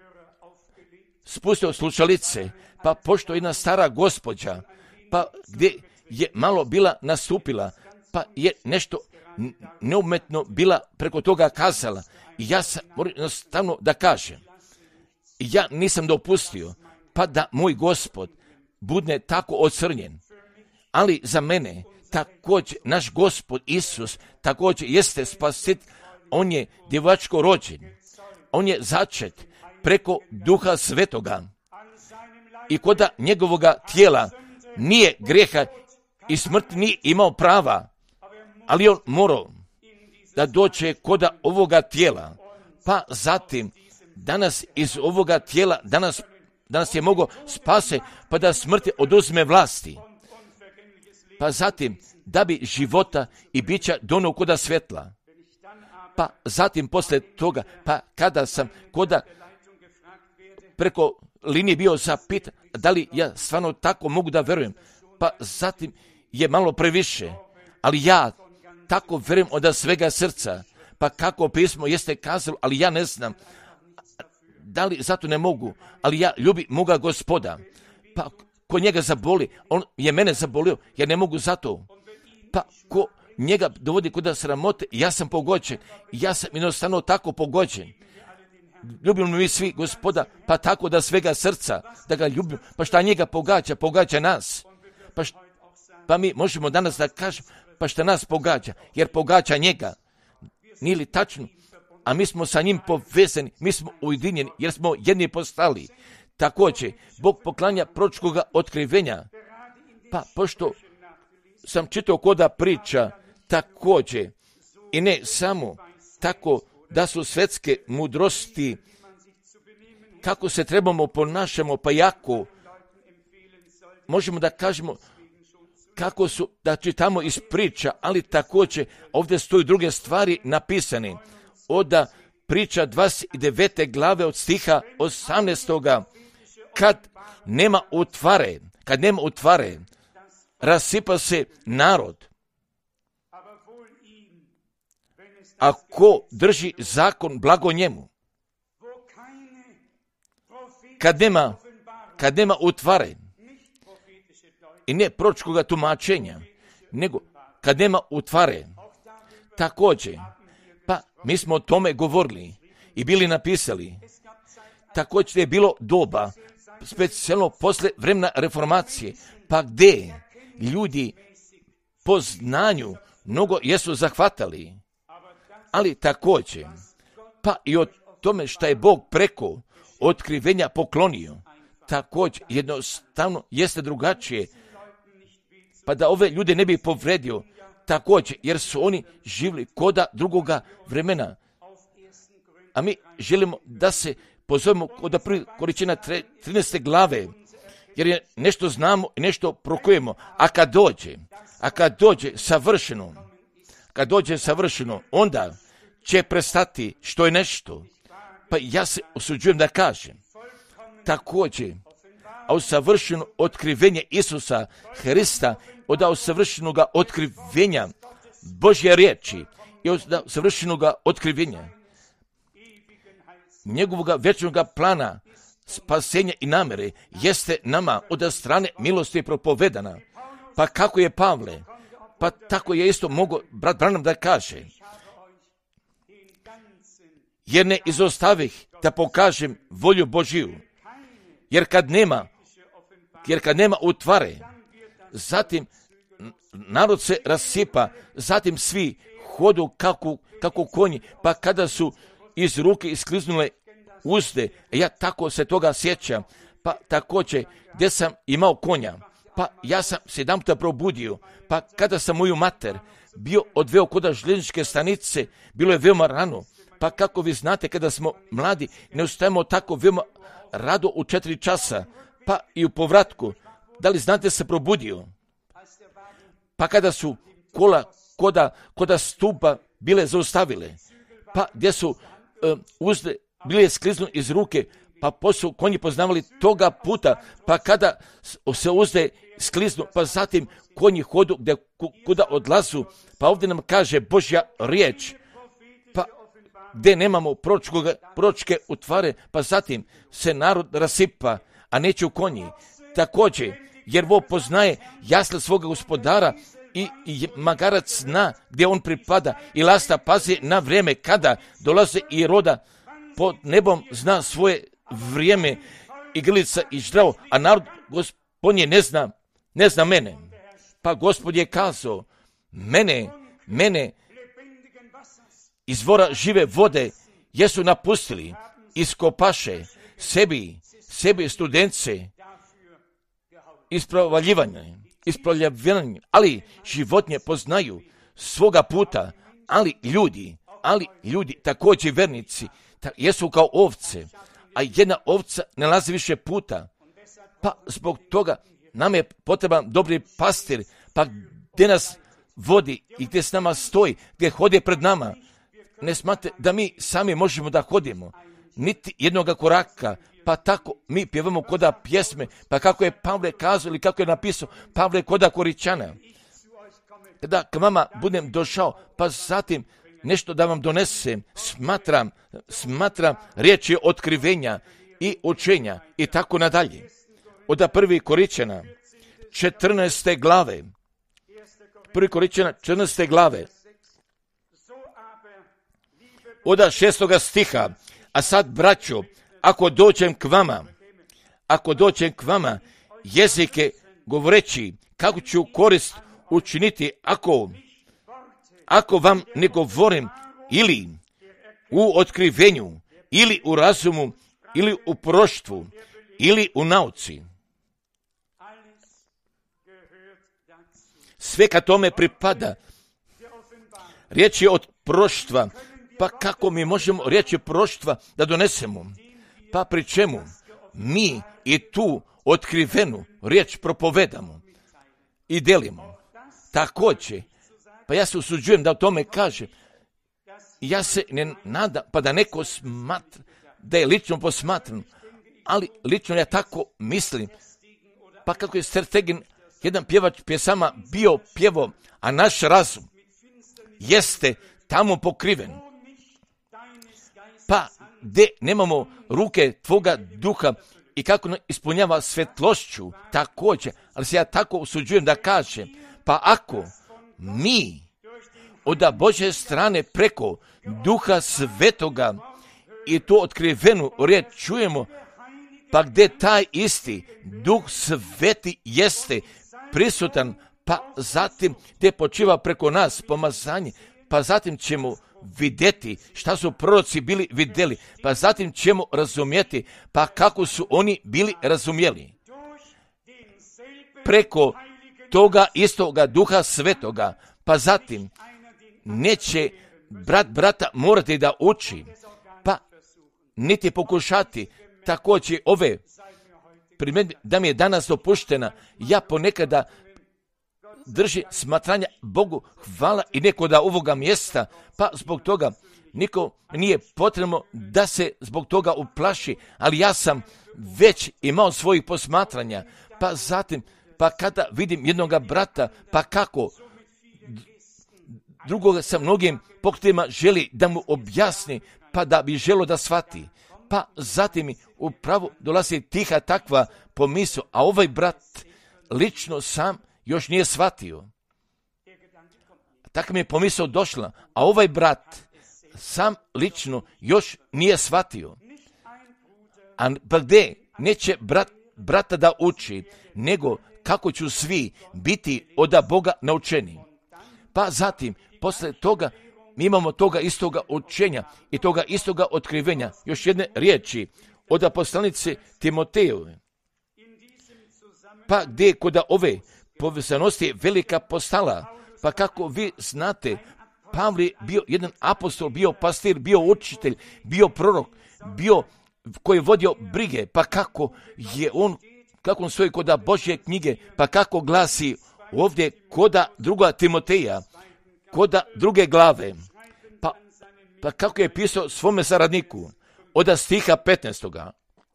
spustio slušalice, pa pošto jedna stara gospođa, pa gdje je malo bila nastupila, pa je nešto neumetno bila preko toga kazala. I ja sam moram jednostavno da kažem, ja nisam dopustio, pa da moj Gospod bude tako ocrnjen. Ali za mene također naš Gospod Isus također jeste spasit. On je djevačko rođen. On je začet preko Duha Svetoga. I koda njegovoga tijela nije grijeha i smrt nije imao prava, ali on morao da dođe koda ovoga tijela. Pa zatim danas iz ovoga tijela, danas je mogao spase, pa da smrti oduzme vlasti. Pa zatim da bi života i bića donio koda svjetla. Pa zatim poslije toga, pa kada sam koda preko linije bio zapitan, da li ja stvarno tako mogu da verujem, pa zatim je malo previše, ali ja tako vjerujem od svega srca, pa kako pismo jeste kazalo, ali ja ne znam, da li zato ne mogu, ali ja ljubim moga Gospoda, pa ko njega zaboli, on je mene zabolio, ja ne mogu zato, pa ko njega dovodi kod sramote, ja sam pogođen, ja sam jednostavno tako pogođen. Ljubimo mi svi Gospoda, pa tako da svega srca, da ga ljubimo, pa šta njega pogađa nas. Pa mi možemo danas da kažemo, pa šta nas pogađa, jer pogađa njega. Nije li tačno? A mi smo sa njim povezani, mi smo ujedinjeni, jer smo jedni postali. Također, Bog poklanja proročkoga otkrivenja, pa pošto sam čitao koda priča, također, i ne samo tako da su svjetske mudrosti, kako se trebamo ponašamo, pa jako možemo da kažemo kako su, da čitamo iz priča, ali također ovdje stoji druge stvari napisane. Od priča 29. glave od stiha 18. Kad nema utvare, rasipa se narod. A ko drži zakon, blago njemu. Kad nema utvare, i ne proročkoga tumačenja, nego kad nema utvare, također, pa mi smo o tome govorili i bili napisali, također je bilo doba, specijalno posle vremena reformacije, pa gdje ljudi po znanju mnogo jesu zahvatali, ali također, pa i o tome šta je Bog preko otkrivenja poklonio, također jednostavno jeste drugačije, pa da ove ljude ne bi povredio, također, jer su oni živjeli koda drugoga vremena. A mi želimo da se pozovemo koda prvi Korinćana 13. glave, jer je nešto znamo i nešto prokujemo. A kad dođe savršeno, onda će prestati što je nešto. Pa ja se usuđujem da kažem, također, a u savršeno otkrivenje Isusa Hrista, od savršenoga otkrivenja Božje riječi i od savršenoga otkrivenja njegovoga večnoga plana spasenja i namere jeste nama od strane milosti propovedana. Pa kako je Pavle, pa tako je isto mogao brat Branham da kaže, jer ne izostavih da pokažem volju Božiju, jer kad nema utvare, zatim narod se rasipa, zatim svi hodu kako konji, pa kada su iz ruke iskliznule uzde, ja tako se toga sjećam, pa također gdje sam imao konja, pa ja sam se jedanputa probudio, pa kada sam moju mater bio odveo kod željezničke stanice, bilo je veoma rano, pa kako vi znate kada smo mladi, ne ustajemo tako veoma rado u 4 časa, pa i u povratku, da li znate se probudio? Pa kada su kola koda stupa bile zaustavile, pa gdje su uzde bile skliznu iz ruke, pa su konji poznavali toga puta, pa kada se uzde skliznu, pa zatim konji hodu kuda odlazu, pa ovdje nam kaže Božja riječ, pa gdje nemamo proročke utvare, pa zatim se narod rasipa, a neće u konji. Također, jer vo poznaje jasle svoga gospodara i magarac zna gdje on pripada i lasta pazi na vrijeme kada dolaze i roda pod nebom zna svoje vrijeme i grlica i ždravo, a narod Gospodnje ne zna mene. Pa Gospod je kazao, mene izvora žive vode jesu napustili, iskopaše sebi studence, ispravljivanje, ali životinje poznaju svoga puta, ali ljudi također vernici jesu kao ovce, a jedna ovca ne nalazi više puta, pa zbog toga nam je potreban dobri pastir, pa gdje nas vodi i gdje s nama stoji, gdje hodi pred nama. Ne smate da mi sami možemo da hodimo, niti jednoga koraka, pa tako mi pjevamo koda pjesme, pa kako je Pavle kazao ili kako je napisao Pavle koda Koričana. Kada k vama budem došao, pa zatim nešto da vam donesem, smatram riječi otkrivenja i učenja i tako nadalje. Od 1. Koričana 14. glave, 1. Koričana 14. glave, od 6. stiha, a sad, braćo, ako dođem k vama, jezike govoreći, kako ću korist učiniti, ako vam ne govorim ili u otkrivenju, ili u razumu, ili u proroštvu, ili u nauci. Sve ka tome pripada. Riječ je od proroštva, pa kako mi možemo riječi proroštva da donesemo? Pa pri čemu mi i tu otkrivenu riječ propovedamo i delimo. Također, pa ja se usuđujem da o tome kažem, ja se ne nadam, pa da neko smatra da je lično posmatran, ali lično ja tako mislim, pa kako je Strategen, jedan pjevač pjesama bio pjevo, a naš razum jeste tamo pokriven. Pa gdje nemamo ruke tvoga duha i kako ispunjava svetlošću također, ali se ja tako usuđujem da kažem, pa ako mi od Božje strane preko duha svetoga i to otkrivenu riječ čujemo, pa gdje taj isti duh sveti jeste prisutan, pa zatim gdje počiva preko nas pomazanje, pa zatim ćemo vidjeti šta su proroci bili vidjeli, pa zatim ćemo razumjeti, pa kako su oni bili razumjeli. Preko toga istoga duha svetoga, pa zatim neće brata morati da uči, pa niti pokušati također ove primjedbe da mi je danas dopuštena, ja ponekada drži smatranja Bogu hvala i neko da ovoga mjesta, pa zbog toga niko nije potrebno da se zbog toga uplaši, ali ja sam već imao svojih posmatranja, pa zatim, pa kada vidim jednoga brata, pa kako drugoga sa mnogim pokretima želi da mu objasni, pa da bi želo da shvati, pa zatim mi upravo dolazi tiha takva pomisao, a ovaj brat lično sam još nije shvatio. Tako mi je pomisao došla, a ovaj brat sam lično još nije shvatio. A pa gdje neće brata da uči, nego kako ću svi biti od Boga naučeni. Pa zatim, posle toga, mi imamo toga istoga učenja i toga istoga otkrivenja. Još jedne riječi od poslanice Timotejove. Pa gdje kod ove povezanosti je velika postala, pa kako vi znate, Pavle bio jedan apostol, bio pastir, bio učitelj, bio prorok, bio koji je vodio brige, pa kako on stoji koda Božje knjige, pa kako glasi ovdje koda druga Timoteja, koda druge glave, pa kako je pisao svome saradniku, od stiha 15.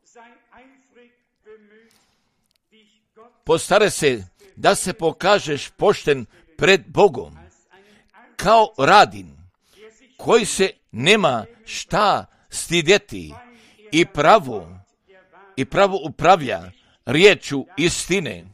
Postare se da se pokažeš pošten pred Bogom, kao Radin, koji se nema šta stidjeti i pravo upravlja riječu istine.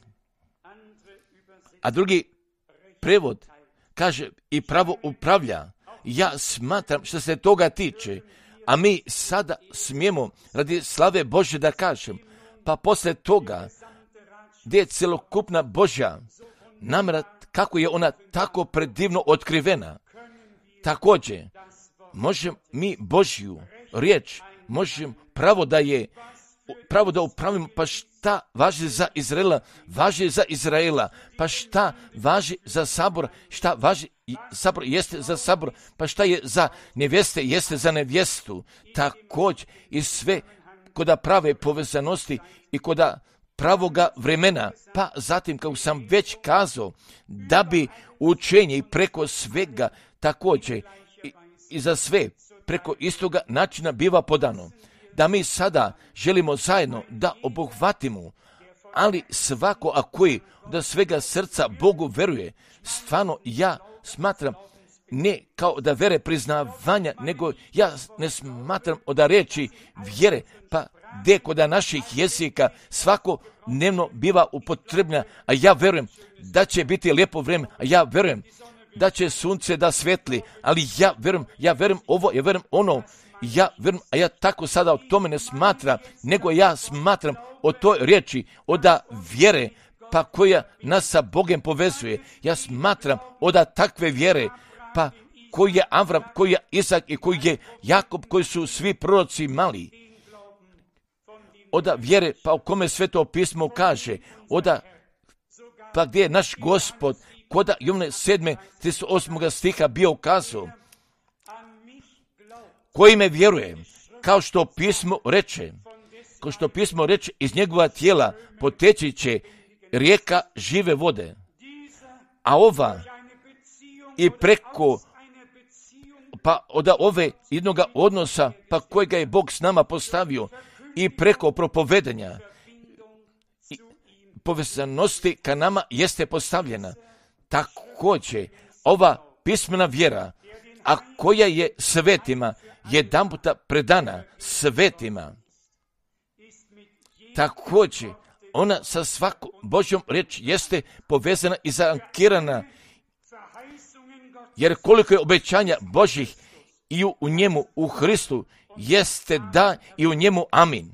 A drugi prevod kaže i pravo upravlja. Ja smatram što se toga tiče, a mi sada smijemo radi slave Božje da kažem, pa poslije toga gdje je celokupna Božja namjera, kako je ona tako predivno otkrivena. Također, možemo mi Božju riječ, možemo pravo da upravimo, pa šta važi za Izraela, važi za Izraela, pa šta važi za sabor, šta važi sabor jeste za sabor, pa šta je za nevjeste jeste za nevjestu. Također i sve koda prave povezanosti i koda pravoga vremena, pa zatim, kako sam već kazao, da bi učenje i preko svega također i za sve preko istoga načina biva podano. Da mi sada želimo zajedno da obuhvatimo, ali svako a koji da svega srca Bogu veruje, stvarno ja smatram ne kao da vere priznavanja, nego ja ne smatram od riječi vjere, pa gdje kod naših jezika svakodnevno biva upotrebljena, a ja verujem da će biti lijepo vrijeme, a ja verujem da će sunce da svetli, ali ja verujem ovo, ja verujem ono, ja verujem, a ja tako sada o tome ne smatram, nego ja smatram o toj riječi, od vjere, pa koja nas sa Bogom povezuje. Ja smatram od takve vjere, pa koji je Avram, koji je Isak i koji je Jakob, koji su svi proroci mali. Od vjere, pa o kome Sveto pismo kaže, pa gdje je naš Gospod, kod Jovne 7. 38. stiha bio kazao, koji me vjeruje, kao što pismo reče, iz njegova tijela poteći će rijeka žive vode. A ova i preko, pa od ove jednoga odnosa, pa kojega je Bog s nama postavio, i preko propovedanja i povezanosti ka nama jeste postavljena. Također, ova pismena vjera, a koja je svetima jedanputa predana svetima, također ona sa svakom Božjom riječ jeste povezana i zaankirana, jer koliko je obećanja Božjih i u njemu, u Hristu, jeste da i u njemu amin.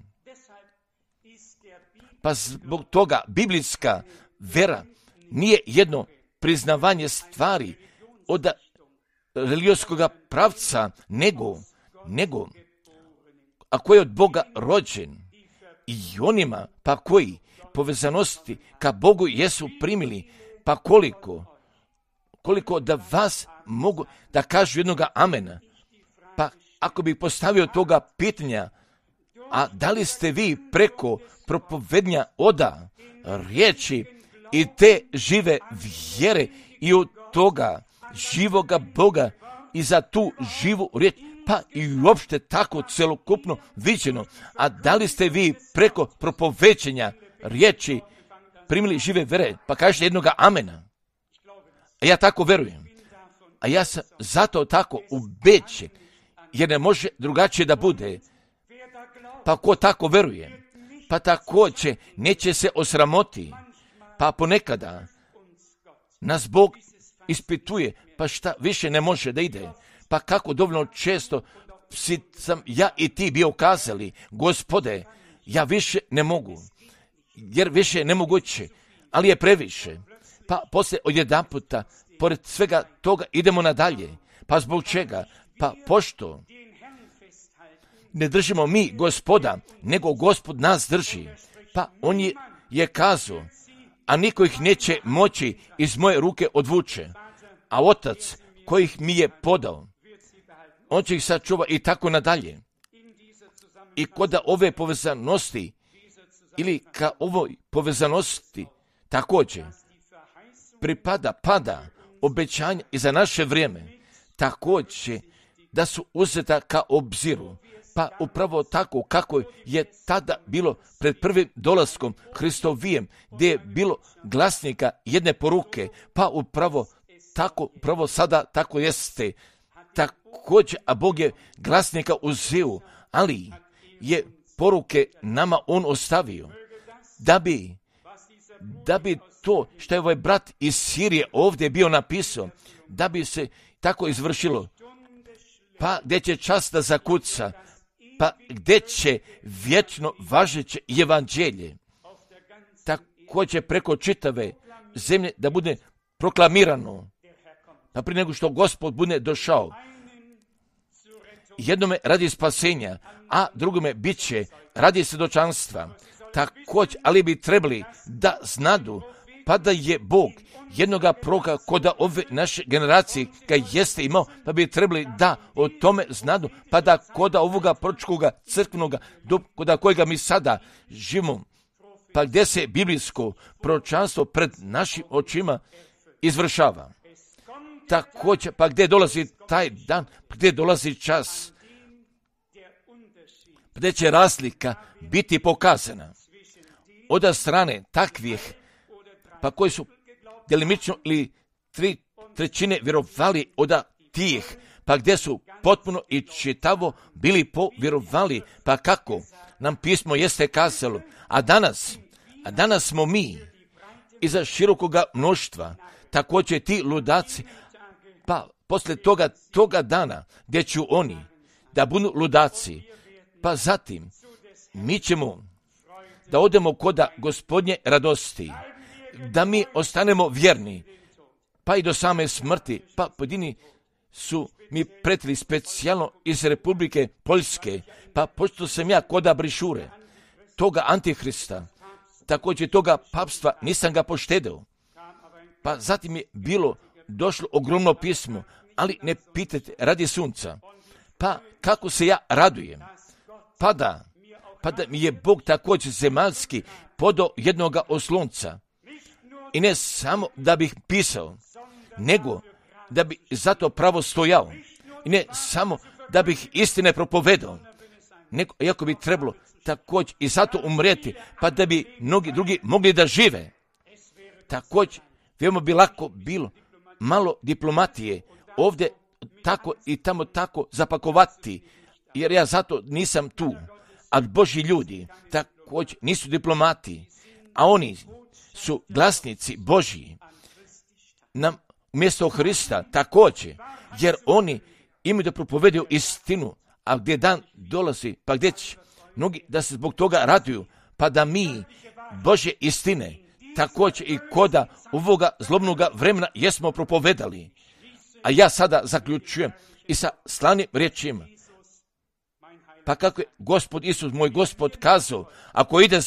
Pa zbog toga biblijska vera nije jedno priznavanje stvari od religijskog pravca, nego a koji je od Boga rođen i onima pa koji povezanosti ka Bogu jesu primili, pa koliko da vas mogu da kažu jednoga amena. Pa ako bih postavio toga pitanja, a da li ste vi preko propovednja oda riječi i te žive vjere i od toga živoga Boga i za tu živu riječ, pa i uopšte tako celokupno viđeno, a da li ste vi preko propovećenja riječi primili žive vjere, pa kažete jednoga amena. A ja tako verujem. A ja sam zato tako ubeđen, jer ne može drugačije da bude. Pa ko tako veruje, pa također neće se osramoti, pa ponekada nas Bog ispituje, pa šta više ne može da ide. Pa kako dovoljno često sam ja i ti bio kazali, Gospode, ja više ne mogu, jer više je nemoguće, ali je previše. Pa poslije odjedanputa, pored svega toga, idemo nadalje. Pa zbog čega? Pa pošto ne držimo mi Gospoda, nego Gospod nas drži. Pa on je kazao, a niko ih neće moći iz moje ruke odvuče. A Otac kojih mi je podao, on će ih sačuva i tako nadalje. I kod ove povezanosti, ili ka ovoj povezanosti, također pada obećanja i za naše vrijeme, također da su uzeta ka obziru. Pa upravo tako kako je tada bilo pred prvim dolaskom Hristovijem, gdje je bilo glasnika jedne poruke, pa upravo tako, upravo sada tako jeste. također, a Bog je glasnika uzeo, ali je poruke nama on ostavio, da bi to što je ovaj brat iz Sirije ovdje bio napisao, da bi se tako izvršilo. Pa gdje će čas da zakuca, pa gdje će vječno važeće evanđelje, također preko čitave zemlje da bude proklamirano, pa prije nego što Gospod bude došao. Jednome radi spasenja, a drugome bit će radi svjedočanstva. Također, ali bi trebali da znadu, pa da je Bog jednoga proroka koda ove naše generacije ga jeste imao, pa bi trebali da o tome znadu, pa da koda ovoga proročkoga crkvenoga, koda kojega mi sada živimo, pa gdje se biblijsko proročanstvo pred našim očima izvršava. Također, pa gdje dolazi taj dan, gdje dolazi čas, gdje će razlika biti pokazana od strane takvih, pa koji su delimično ili 3/3 vjerovali od tih, pa gdje su potpuno i čitavo bili povjerovali, pa kako nam pismo jeste kazalo, a danas smo mi iza širokoga mnoštva, također ti ludaci, pa poslije toga dana gdje ću oni da budu ludaci, pa zatim mi ćemo da odemo koda Gospodnje radosti, da mi ostanemo vjerni, pa i do same smrti, pa pojedini su mi pretili specijalno iz Republike Poljske, pa pošto sam ja koda brišure, toga antihrista, također toga papstva, nisam ga poštedeo. Pa zatim je došlo ogromno pismo, ali ne pitajte radi sunca. Pa kako se ja radujem, pa da mi je Bog također zemaljski podao jednoga oslonca. I ne samo da bih pisao, nego da bi zato pravo stojao. I ne samo da bih istine propovedao, nego iako bi trebalo također i zato umreti, pa da bi mnogi drugi mogli da žive. Također, veoma bi lako bilo malo diplomatije ovdje tako i tamo tako zapakovati, jer ja zato nisam tu. A Božji ljudi također nisu diplomati, a oni su glasnici Božji nam umjesto Hrista također, jer oni imaju da propovedaju istinu, a gdje dan dolazi, pa gdje će mnogi da se zbog toga raduju, pa da mi Božje istine također i koda ovoga zlobnoga vremena jesmo propovedali. A ja sada zaključujem i sa slanim riječima. Pa kako je Gospod Isus, moj Gospod, kazao, ako ide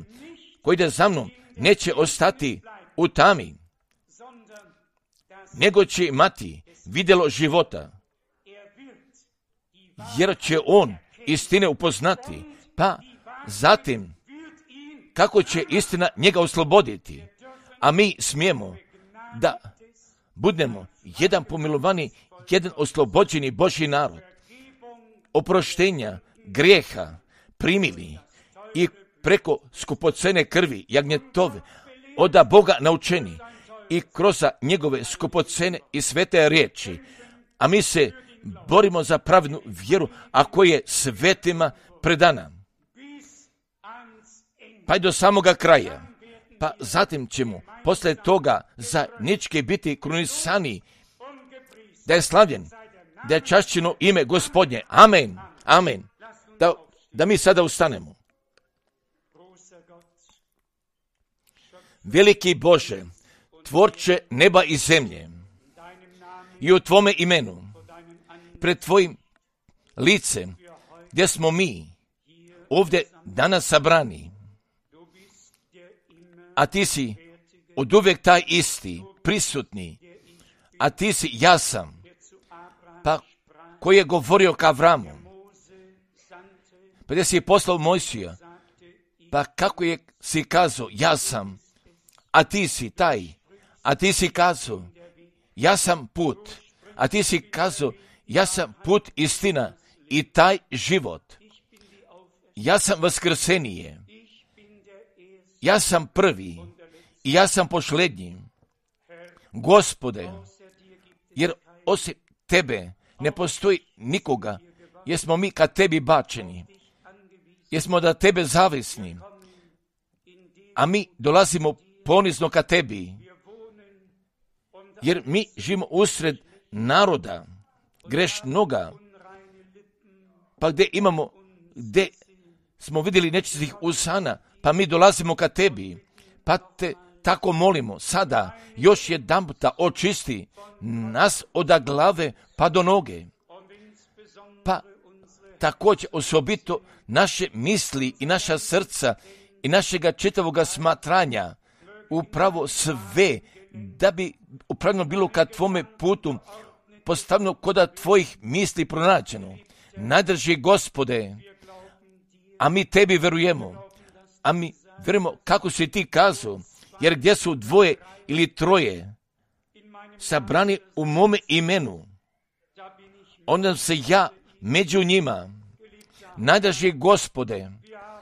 za mnom, neće ostati u tami, nego će imati vidjelo života, jer će on istine upoznati, pa zatim kako će istina njega osloboditi, a mi smijemo da budemo jedan pomilovani, jedan oslobođeni Božji narod, oproštenja grijeha primili i preko skupocene krvi jagnjetove od Boga naučeni i kroz njegove skupocene i svete riječi, a mi se borimo za pravednu vjeru, a koja je svetima predana. Pa i do samoga kraja. Pa zatim ćemo posle toga zajednički biti krunisani, da je slavljen, da je čašćeno ime Gospodnje. Amen. Amen. Da mi sada ustanemo. Veliki Bože, tvorče neba i zemlje, i u Tvome imenu, pred Tvojim licem, gdje smo mi ovdje danas sabrani, a Ti si od uvijek taj isti, prisutni, a Ti si ja sam, pa koji je govorio ka Avramu, pa gdje si poslao Mojsija, pa kako je si kazao, ja sam, a Ti si taj, a Ti si kazao, ja sam put, a Ti si kazao, ja sam put, istina i taj život. Ja sam vaskrsenije, ja sam prvi i ja sam posljednji. Gospode, jer osim Tebe ne postoji nikoga, jer smo mi ka tebi bačeni, jer smo da tebe zavisni, a mi dolazimo ponizno ka tebi, jer mi živimo usred naroda grešnoga, pa gdje smo vidjeli nečistih usana, pa mi dolazimo ka tebi, pa te tako molimo sada još jedanputa očisti nas od glave pa do noge, pa također osobito naše misli i naša srca i našega čitavoga smatranja, upravo sve, da bi upravno bilo ka tvome putu postavljeno koda tvojih misli pronađeno. Najdrži Gospode, a mi tebi verujemo, a mi verujemo kako si ti kazao, jer gdje su dvoje ili troje sabrani u mome imenu, onda se ja među njima. Najdrži Gospode,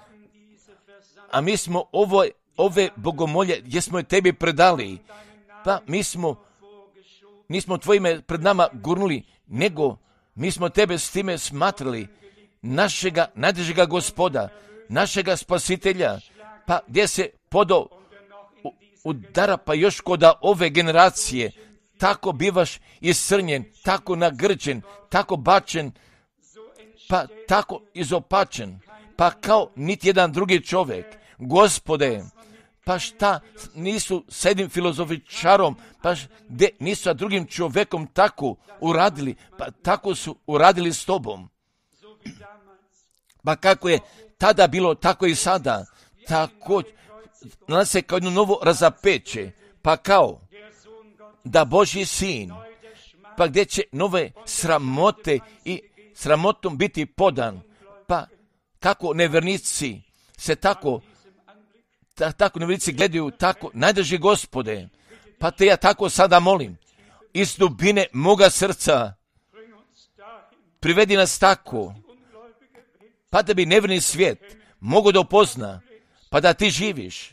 a mi smo ove bogomolje gdje smo je tebi predali, pa nismo tvojime pred nama gurnuli, nego mi smo tebe s time smatrali, našega najdržega Gospoda, našega spasitelja, pa gdje se podao udara, pa još koda ove generacije, tako bivaš iscrnjen, tako nagrđen, tako bačen, pa tako izopačen, pa kao niti jedan drugi čovjek. Gospode, pa šta nisu s jednim filozofičarom, pa gdje nisu sa drugim čovjekom tako uradili, pa tako su uradili s tobom. Pa kako je tada bilo, tako i sada, tako nas se kao jedno novo razapeće, pa kao da Božji sin, pa gdje će nove sramote i sramotom biti podan, pa kako nevernici se tako nevernici gledaju, tako najdrži Gospode, pa te ja tako sada molim, iz dubine moga srca privedi nas tako, pa da bi neverni svijet mogo da upozna, pa da ti živiš,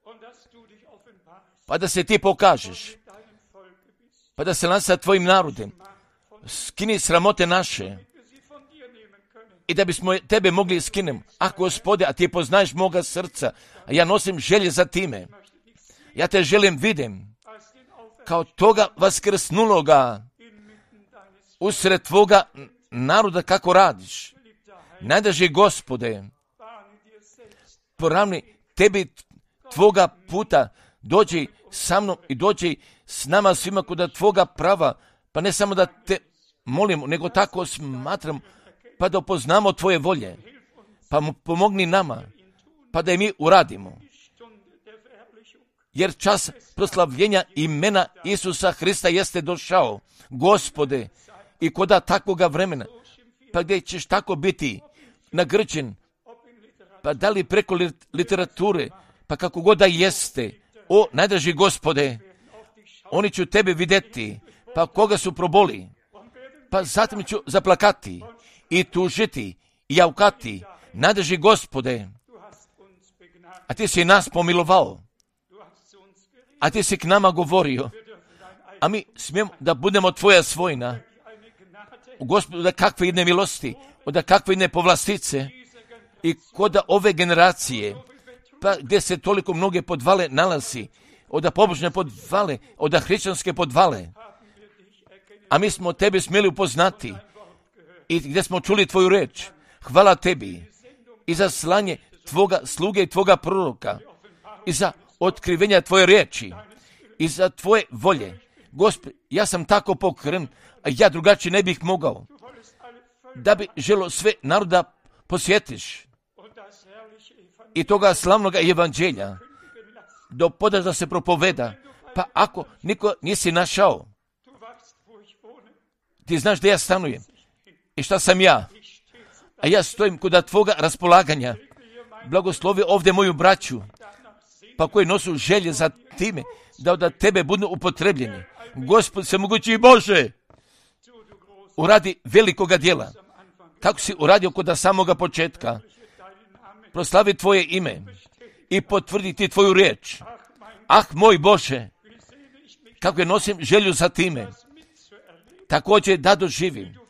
pa da se ti pokažeš, pa da se nas sa tvojim narodem skini sramote naše i da bismo tebe mogli skinem. Gospode, a ti poznaješ moga srca, a ja nosim želje za time. Ja te želim vidim kao toga vaskrsnuloga usred tvoga naroda kako radiš. Najdrži Gospode, poravni tebi tvoga puta, dođi sa mnom i dođi s nama svima kuda tvoga prava, pa ne samo da te molimo, nego tako smatram, pa da upoznamo tvoje volje, pa mu pomogni nama, pa da i mi uradimo. Jer čas proslavljenja imena Isusa Hrista jeste došao, Gospode, i koda takvoga vremena, pa gdje ćeš tako biti nagrđen, pa da li preko literature, pa kako god da jeste, o najdraži Gospode, oni ću tebe vidjeti, pa koga su proboli, pa zatim ću zaplakati i tužiti i javkati, najdraži Gospode, a ti si nas pomilovao, a ti si k nama govorio, a mi smijemo da budemo tvoja svojina. Gospodu, da kakve jedne milosti, da kakve jedne povlastice i koda ove generacije, pa gdje se toliko mnoge podvale nalazi, od pobožne podvale, od hrišćanske podvale, a mi smo tebe smjeli upoznati i gdje smo čuli tvoju reč. Hvala tebi i za slanje tvoga sluge i tvoga proroka i za otkrivenja tvoje riječi i za tvoje volje. Gospod, ja sam tako pokren, a ja drugačije ne bih mogao, da bi želo sve naroda posjetiš i toga slavnoga evanđelja do podaš da se propoveda, pa ako niko nisi našao, ti znaš da ja stanujem i šta sam ja, a ja stojim kod tvoga raspolaganja. Blagoslovi ovdje moju braću, pa koji nosu želje za time da od tebe budu upotrebljeni. Gospod se mogući Bože, uradi velikoga djela, kako si uradio kod samoga početka. Proslavi tvoje ime i potvrdi ti tvoju riječ. Ah, moj Bože, kako je nosim želju za time, također da doživim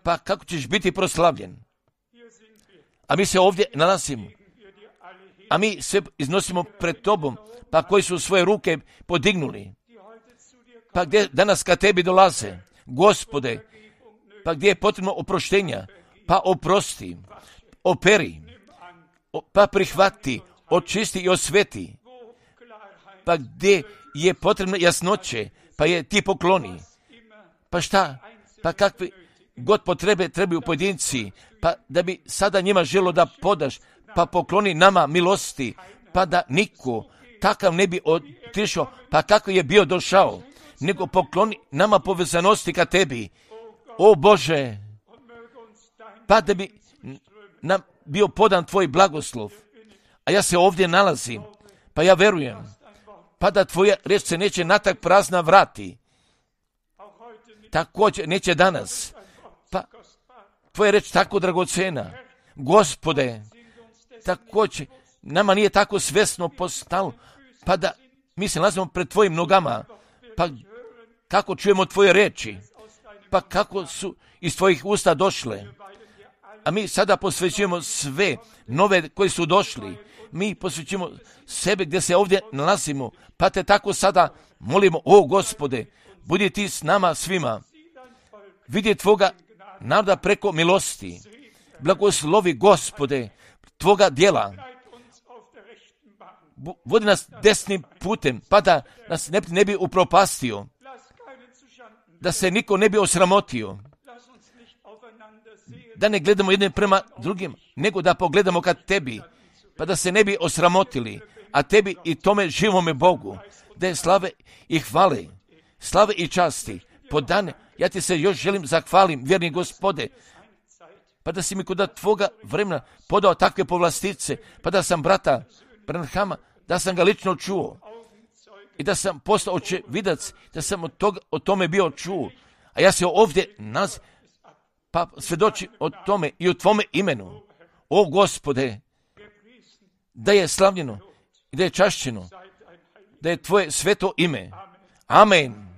pa kako ćeš biti proslavljen? A mi se ovdje nalazimo, a mi sve iznosimo pred tobom, pa koji su svoje ruke podignuli, pa gdje danas ka tebi dolaze, Gospode, pa gdje je potrebno oproštenja, pa oprosti, operi, pa prihvati, očisti i osveti, pa gdje je potrebno jasnoće, pa je ti pokloni. Pa šta? Pa kakve god potrebe trebaju pojedinci, pa da bi sada njima želo da podaš, pa pokloni nama milosti, pa da niko takav ne bi otišao, pa kako je bio došao, nego pokloni nama povezanosti ka tebi, o Bože, pa da bi nam bio podan tvoj blagoslov. A ja se ovdje nalazim, pa ja verujem, pa da tvoja reč se neće natak prazna vrati. Također neće danas, pa tvoja reč tako dragocena. Gospode, također nama nije tako svesno postalo, pa da mi se nalazimo pred tvojim nogama, pa kako čujemo tvoje reči, pa kako su iz tvojih usta došle. A mi sada posvećujemo sve nove koji su došli. Mi posvećujemo sebe gdje se ovdje nalazimo, pa te tako sada molimo, o Gospode, budi ti s nama svima. Vidi tvoga naroda preko milosti. Blagoslovi, Gospode, tvoga djela. Vodi nas desnim putem, pa da nas ne bi upropastio, da se niko ne bi osramotio, da ne gledamo jedne prema drugim, nego da pogledamo ka tebi, pa da se ne bi osramotili, a tebi i tome živome Bogu, da je slave i hvale, slave i časti, podane. Ja ti se još želim zahvalim, vjerni Gospode, pa da si mi kod tvoga vremena podao takve povlastice, pa da sam brata Branhama, da sam ga lično čuo i da sam postao očevidac, da sam o tome bio čuo, a ja se ovdje pa svjedoči o tome i u tvome imenu. O Gospode, da je slavljeno i da je čašćeno, da je tvoje sveto ime. Amen.